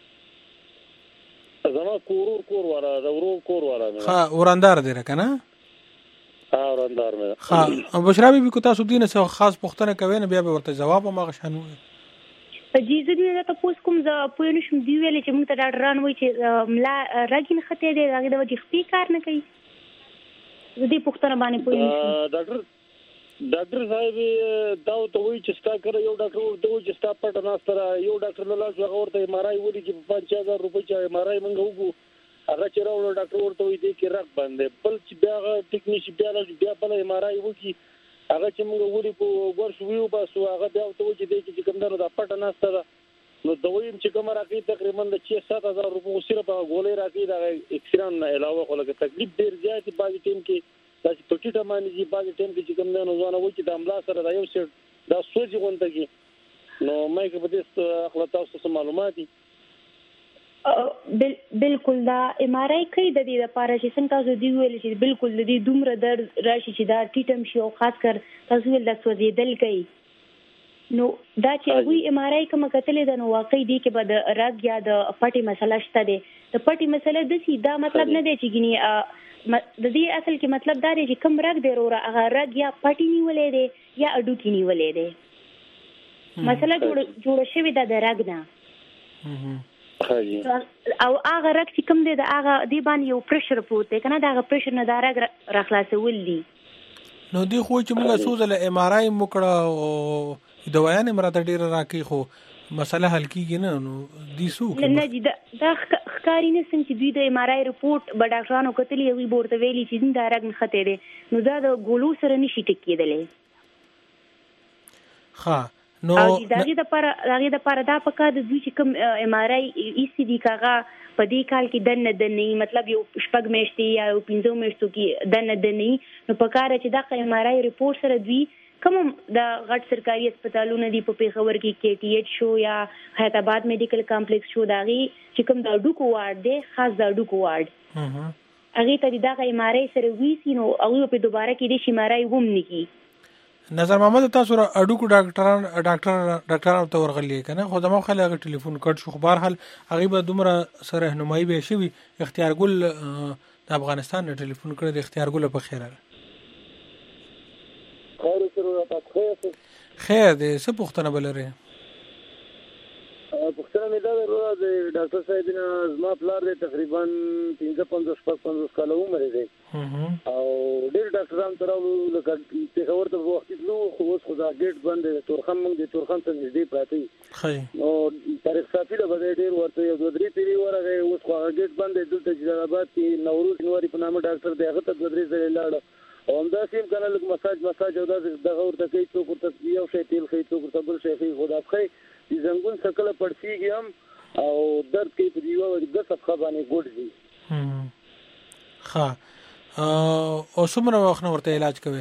زما کور کور واره دا ورو کور واره ها وراندار دی کنه ها وراندار مې ها بشرا بي کو تاسو دینه څه خاص پوښتنه کوي نه بیا به ورته جواب ما غشانو جی زه دې ته پوس کوم ز په نشم دی ویل چې موږ ته ډاکټران وایي چې ملا راګین خته دی هغه د وجه خپې کار نه کوي زه دې پوښتنه باندې پوه نشم. ډاکټر ډاکټر صاحب دا ته وایي چې ستا کړه یو ډاکټر ورته وایي چې ستا پټ نه ستره یو ډاکټر له لاس هغه ورته ایم آر آی ودی چې پنځه هزار روپۍ چې ایم آر آی منغو هغه چې راوړ ډاکټر ورته وایي چې رګ باندې بل چې بیا هغه ټیکنیشي بیا بیا بل ایم آر آی وکي هغه چې موږ ودی په ګور شو یو باسو هغه بیا ورته وایي چې کوم درو دا پټ نه ستره نو دویم چې کوم راکې تقریبا د شش سات هزار روپۍ صرف هغه ګولې راکې دا اکسران نه علاوه خو لکه تکلیف ډیر زیات باندې ټیم کې دا چې پټیټه باندې چې باندې ټیم کې چې کوم نه نوځانه وایي چې د املا سره دا یو څه دا سوچي غونډه کې نو مې په دې خپل تاسو معلومات بالکل دا ایم آر آی کوي د دې لپاره چې څنګه تاسو دی ویل چې بالکل د دې دومره درد راشي چې دا ټیټم شي او خاص کر تاسو ول د سوځیدل کوي نو دا چې وی ایم آر آی کوم کتلې د نو واقعي دی کې به د راګ یا د پټي مسله شته دی د پټي مسله د سي دا مطلب نه دی چې ګني د دې اصل کې مطلب دا دی چې کوم رګ دی وروره هغه رګ یا پټي نیولې دی یا اډو کې نیولې دی مسله جوړ شوی دا د رګ نه او هغه رګ چې کوم دی د هغه دی باندې یو پرشر پروت دی کنه دا هغه پرشر نه دا رګ راخلاصول دي نو دی خو چې موږ سوزله ایم آر آی مکړه او دوايان مراته ډیر راکې خو مسله حل کیږي نه نو دي سو نه دي دا ښکاری نه څنګه چې دوی د ایم آر آی رپورت به ډاکټرانو کتلې وي ورته ویلي چې دا رګ نه خته دي نو دا د ګولو سره نشي ټکیدلې ها نو او دغه د پر دغه د پر دا پکا د دوی چې کوم ایم آر آی ای سی ډي کاغه په دې کال کې دنه دنه مطلب یو شپږ میاشتې یا یو پنځه میاشتو کې دنه دنه نو پکاره چې دا ایم آر آی رپورت سره دوی کوم د غټ سرکاري هسپتالونو دی په پیښور کې کې ټي ایچ شو یا حیات آباد میډیکل کمپلیکس شو داغي چې کوم د ډوکو وارد دی خاص د ډوکو وارد هغه ته دا ایم آر آی سره ویسي نو هغه په دوباره کې د ایم آر آی ووم نگی نظر محمد تاسو را اډوکو ډاکټران ډاکټر ډاکټرانو ته ورغلې کنه خو زمو خلک هغه ټلیفون کټ شو خبر حل هغه به دومره سره رهنمایي به شي اختیار ګل د افغانستان نه ټلیفون کړی د اختیار ګل په خیره خیر دې څه پوښتنه بلره پوښتنه مې دا ورو د ډاکټر صاحب نه زما پلار دې تقریبا پنځه پنځه شپږ پنځه کال عمر دی او ډېر ډاکټران تراو لکه پیښور ته وخت نو خو اوس خدا ګیټ بند دی تورخم موږ د تورخم ته نږدې پاتې خی نو طارق صافي له بده ډیر ورته یو دوه درې پیری ورغه اوس خو ګیټ بند دی دلته جلالاباد کې نوروز نوري په نامه ډاکټر دی هغه ته دوه درې ځله لاړ او همدا سیم کنه لکه مساج مساج او دغه ورته کوي څوک ورته یو شی تیل خي څوک ورته بل شی خي خدا خي د زنګون څکله پړسیږي هم او درد کوي په دیو د صفخه باندې ګډ دي ها او څومره وخت نو ورته علاج کوي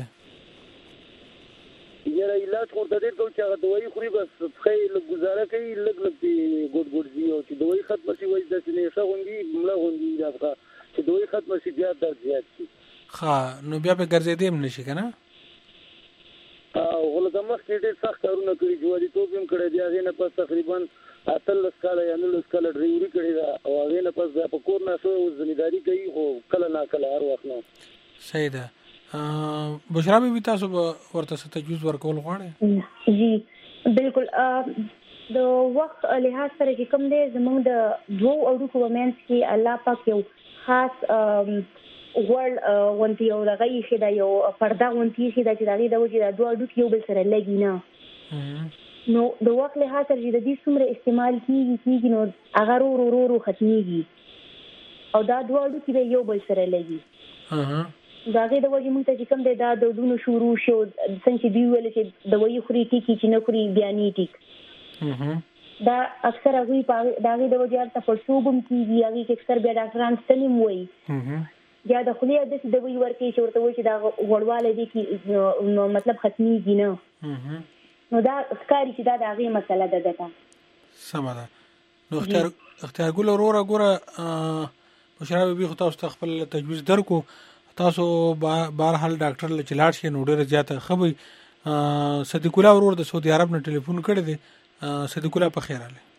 یاره علاج ورته ډېر کوي چې دوايي خوري بس خې لږ گزاره کوي لږ لږ دی ګډ ګډ دی او چې دوايي ختم شي وایي د سینې شغوندي مړه غوندي راځه چې دوايي ختم شي بیا درد زیات شي ها نو بیا په ګرځېدې هم نشي کنه او ولکه مخکې ډېر سخت کارونه کړی جوړی توپ هم کړی دی هغه نه پس تقریبا اتل سکاله یا نل سکاله ډریوري کړی دا او هغه نه پس د پکور نه شو ځمیداری کوي خو کله نه کله هر وخت نه صحیح ده بشرا بي تاسو ورته ست تجویز ورکول غواړي جی بالکل د وخت لحاظ سره چې کوم دی زموږ د دوه اړوکو ومنس کې الله پاک یو خاص ورل ونتی او دغه یې دا یو پرده ونتی چې دا چې دغه د وجه د دوه اړوکو یو بل سره لګی نه نو د وخت لحاظ سره چې د دې څومره استعمال کیږي کیږي نو هغه ورو ورو ورو ختميږي او دا دوه اړوکو به یو بل سره لګي اها داغه د وجه مونږ ته چې کوم د دا د دونو شروع شو څنګه دی ویل چې د وی خوري ټیکی چې نه خوري بیانې ټیک دا اکثر هغه په داغه د وجه ته پرسوبم کیږي هغه کې اکثر بیا ډاکټران ستنیم وایي یا د خلیه د دې وی ورکه چې ورته وایي چې دا وړواله دي کې نو مطلب ختميږي نه نو دا ښکاری چې دا د هغه مسله ده ده سمه ده نو اختیار اختیار ګل وروره ګوره مشراب به تاسو خپل تجویز درکو تاسو بهر حال ډاکټر له چلاړ شي نو ډیره زیاته خبي صدیق الله ورور د سعودي عرب نه ټلیفون کړی دی صدیق الله په خیر اله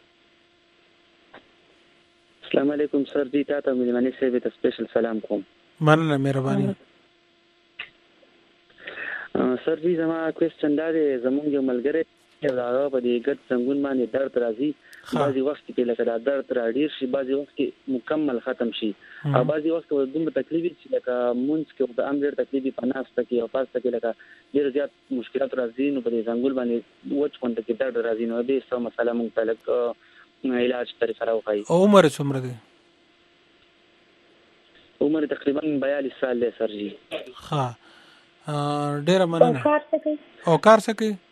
السلام علیکم سر جی تاسو مې منی سه به سپیشل سلام کوم مننه مهرباني سر جی زما کوېسچن دا دی زمونږ یو ملګری هغه په دې ګډ څنګه باندې درد راځي بعضي وخت کې لکه دا درد راډیر شي بعضي وخت کې مکمل ختم شي او بعضي وخت کې دومره تکلیف چې لکه مونږ کې د امر تکلیف په ناس ته کې او پاس ته کې لکه ډیر زیات مشکلات راځي نو په دې څنګه باندې وڅ کوم ته کې درد راځي نو به څه مسله مونږ ته لکه علاج طریقه راوخی عمر څومره دی عمر تقریبا بیالیس سال دی سر جی ها ډیر مننه او کار څه کوي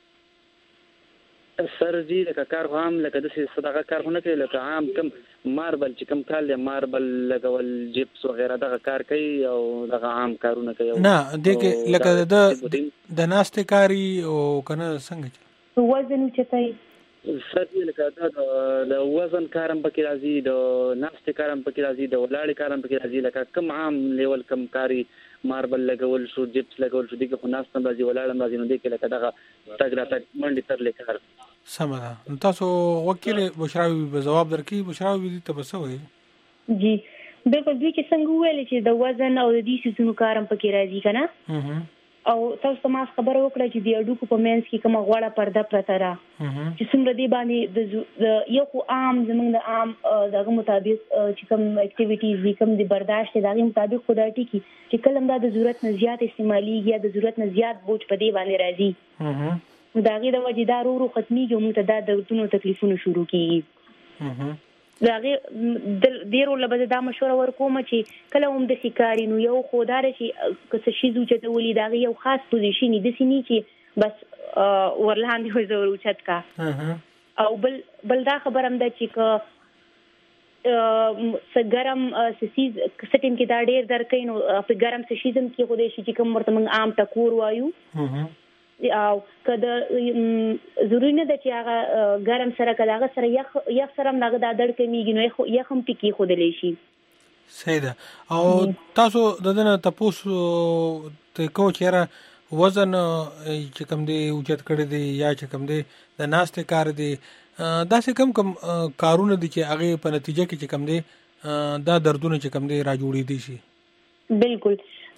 سر جی لکه کار هم لکه د صدقه کار نه کوي لکه عام کم ماربل چې کم کال دی ماربل لګول جپس وغیرہ دغه کار کوي او دغه عام کارونه کوي نه دغه لکه د د ناشته کاری او کنه څنګه وزن چتای سر جی لکه د وزن کارم پکې راځي د ناشته کارم پکې راځي د ولاړ کارم پکې راځي لکه کم عام لیول کم کاری ماربل لګول شو جپس لګول شو دغه خو ناشته راځي ولاړ راځي نو دغه لکه دغه تګ را تګ منډي تر لیکار سمه ده تاسو وکیل بشراوي به جواب درکې بشراوي دې تبسوي جی بالکل دوی چې څنګه ویل چې د وزن او د دې سيزونو کارم پکې راځي کنه او تاسو ما خبر وکړه چې د اډوکو په مینس کې کومه غوړه پرده پرته را چې څومره دی باندې د یو خو عام زمونږ د عام دغه مطابق چې کوم اکټیویټیز کوم د برداشت دغه مطابق خدای ټکی چې کلم دا د ضرورت نه زیات استعمالي یا د ضرورت نه زیات بوج په دی باندې راځي داغه د وجې دا ورو ختميږي موږ ته دا د دونو تکلیفونو شروع کیږي داغه ډیرو لبه دا مشوره ورکوم چې کله هم د شکاري نو یو خوداره چې کڅ شي زو چې ولې داغه یو خاص پوزیشن دي سني چې بس ورلاندې وي زور اوچت کا او بل بل دا خبرم ده چې ک سګرم سسیز سټیم کې دا ډیر درکې نو په ګرم سشیزم کې خو دې شي چې کوم ورته موږ عام ټکور وایو او کله ضروري نه ده چې هغه ګرم سره کله هغه سره یخ یخ سره هغه د اډر کمیږي نو یخ هم ټکی خودلې شي صحیح ده او تاسو د دنه تاسو ته کو چیرې وزن چې کوم دی اوچت کړی دی یا چې کوم دی د ناشته کار دی دا څه کم کم کارونه دي چې هغه په نتیجه کې چې کوم دی دا دردونه چې کوم دی را جوړې دي شي بالکل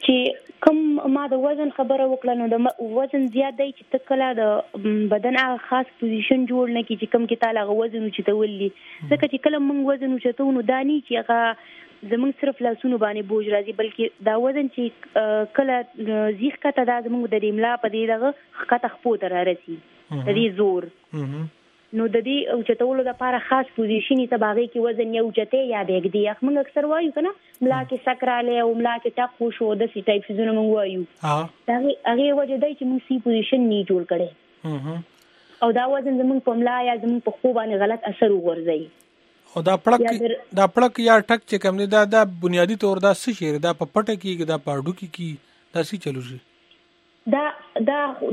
چې کوم ما د وزن خبره وکړه نو د وزن زیات دی چې ته کله د بدن هغه خاص پوزیشن جوړ نه کړي چې کوم کې تعالی هغه وزن اوچتولی ځکه چې کله موږ وزن اوچتو نو دا نه چې هغه زموږ صرف لاسونو باندې بوج راځي بلکې دا وزن چې کله زیخ کته دا زموږ د املا په دې دغه خطه خپو ته رارسي د دې زور نو د دې اوچتولو لپاره خاص پوزیشن ته باغې کې وزن یو اوچته یا بیگ دی موږ اکثر وایو کنه ملا کې سکراله او ملا کې ټاکو شو د سی ټایپ زونه موږ وایو دا هغه وجه دی چې موږ سی پوزیشن نه جوړ کړي او دا وزن زموږ په ملا یا زموږ په خو باندې غلط اثر وغورځي او دا پړک دا پړک یا ټک چې کوم دی دا د بنیادی تور دا څه شی دا په پټه کې دا پاړو کې کی دا څه چلوږي دا دا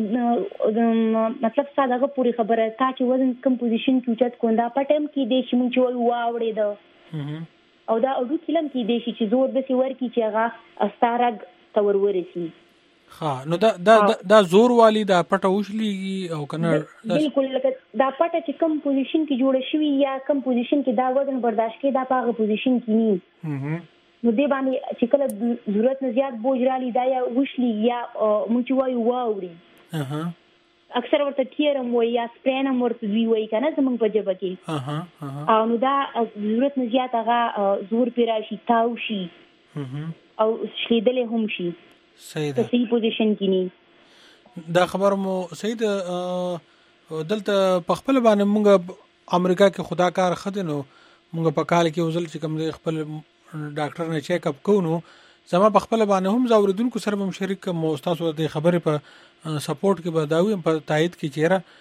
مطلب ساده پوری خبره تا چې وزن کم پوزیشن کې اوچت کوندا پټم کې د شي مونږ چې واوړې ده او دا اډو کلم کې د شي چې زور د سی ور کې چې هغه استارګ تور ورسي ها نو دا دا دا زور والی دا پټه وشلي او کنه بالکل لکه دا پټه چې کم پوزیشن کې جوړ شوی یا کم پوزیشن کې دا وزن برداشت کې دا پاغه پوزیشن کې نه نو دې باندې چې کله ضرورت نه زیات بوج رالي دا یا وشلي یا مونږ وایو واوري اها اکثر ورته ټیرم وای یا سپرینم ورته وی وای کنه زمونږ په جبه کې اها اها او نو دا ضرورت نه زیات هغه زور پیرا شي تاو شي او شلیدلې هم شي صحیح ده صحیح پوزیشن کې نه دا خبر مو صحیح ده دلته په خپل باندې مونږ امریکا کې خدا کار خدنو مونږ په کال کې وزل چې کوم دی خپل ډاکټر نه چیک اپ کوو زما په خپل باندې هم زوردونکو سره هم شریک مو تاسو د خبرې په سپورټ کې بداوي په تایید کې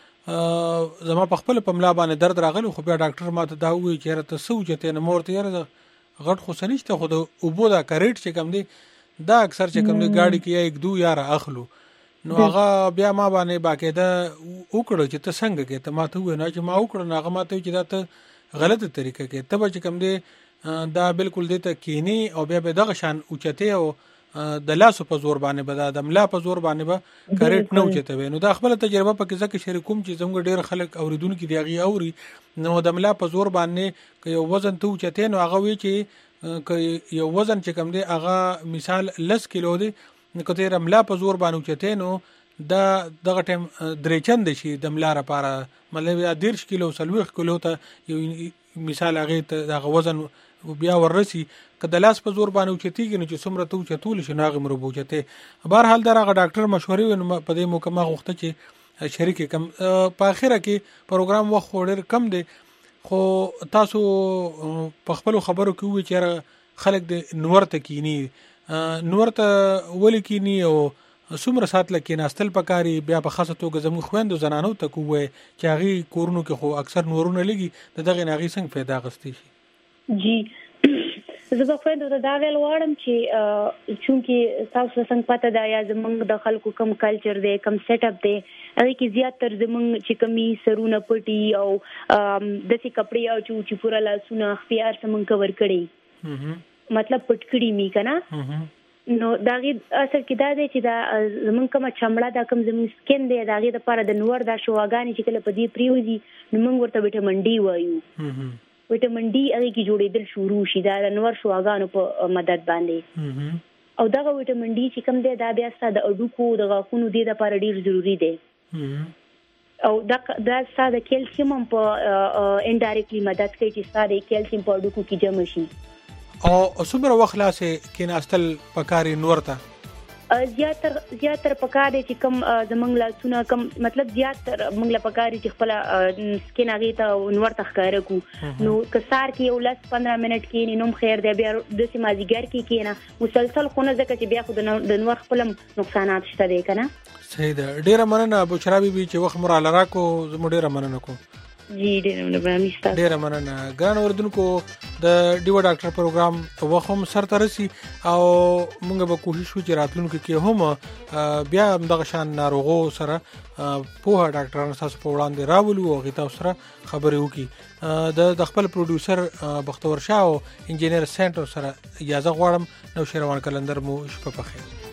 چیرې زما په خپل په ملا باندې درد راغلی خو بیا ډاکټر ماته دا وی چیرې ته سوچته نه مورته یاره غټ خو سنشته خو د اوبو دا کریټ چې کم دی دا اکثر چې کم دی گاډي کې یک دو یاره اخلو نو هغه بیا ما باندې باقاعده وکړو چې ته څنګه کې ته ماته وې نه چې ما وکړو هغه ماته چې دا ته غلطه طریقه کې ته به چې کم دی دا بالکل دې ته کینی او بیا به دغه شان اوچته او د لاسو په زور باندې به د ملا په زور باندې به کریټ نه اوچته وي نو دا خپل تجربه په کې ځکه شریکوم چې زموږ ډیر خلک اوریدونکو دی غي اوري نو د ملا په زور باندې که یو وزن ته اوچته نو هغه وی چې که یو وزن چې کم دی هغه مثال لس کیلو دی نو کته ملا په زور باندې اوچته نو دا دغه ټیم درې چند شي د ملا لپاره مطلب یا ډیر کیلو سلوخ کیلو ته یو مثال هغه ته دغه وزن بیا ورسي کله لاس په زور باندې اوچتيږي نو چې څومره ته اوچتول شي ناغه مربوچته بهر حال درغه ډاکټر مشورې ون په دې موکمه غوښته چې شریک کم په اخره کې پروګرام وخت ډېر کم دی خو تاسو په خپل خبرو کې وی چې خلک د نور ته کینی نور ته ولي کینی او څومره سات لکه ناستل پکاري بیا په خاصه توګه زمو خويندو زنانو ته کوی چې هغه کورونو کې خو اکثر نورونه لګي دغه ناغي څنګه پیدا غستې شي جی زه په خوند ته دا ویل غواړم چې چونکی تاسو څنګه پته دا یا زمونږ د خلکو کم کلچر دی کم سیټ اپ دی هغه کې زیات تر زمونږ چې کمی سرونه پټي او د څه کپڑے او چې پورا لاسونه اختیار سمون کور کړي مطلب پټ کړي می کنه نو داغي اصل کې دا دی چې دا زمونږ کومه چمړه دا کوم زمونږ سکین دی داغي د لپاره د نور دا شواګانی چې کله په دې پریوزي نو موږ ورته وټامین ډي وایو وټامین ډي هغه کې جوړېدل شروع شي دا د نور شواګانو په مدد باندې او دا وټامین ډي چې کوم دی دا بیا ساده اډوکو د غاښونو د لپاره ډیر ضروری دی او دا دا ساده کیلشیم هم په انډایرکټلی مدد کوي چې ساده کیلشیم په اډوکو کې جمع شي او څومره وخت لاسه کې ناستل پکاري نور ته زیاتر زیاتر پکاره چې کم زمنګ لاسونه کم مطلب زیاتر موږ لا پکاره چې خپل سکین هغه ته نور تخکاره کو نو کسار کې یو لس پندرہ منټ کې نوم خیر دی بیا د سمازیګر کې کېنه مسلسل خونه ځکه چې بیا خو د نور خپل نقصانات شته دی کنه صحیح ده ډیره مننه بشرا بیبي چې وخت مر لرا کو زموږ ډیره مننه کو جی ډیره مننه ډیره مننه ګران اوردونکو د ډیو ډاکټر پروګرام وخم سر ترسي او موږ به کوشش وکړو چې راتلونکي کې هم بیا دغه شان ناروغو سره په ډاکټرانو تاسو په وړاندې راولو او غیتا سره خبرې وکړي د خپل پروډوسر بختور شاه او انجینر سنټر سره اجازه غواړم نو شروان کلندر مو شپه په خیر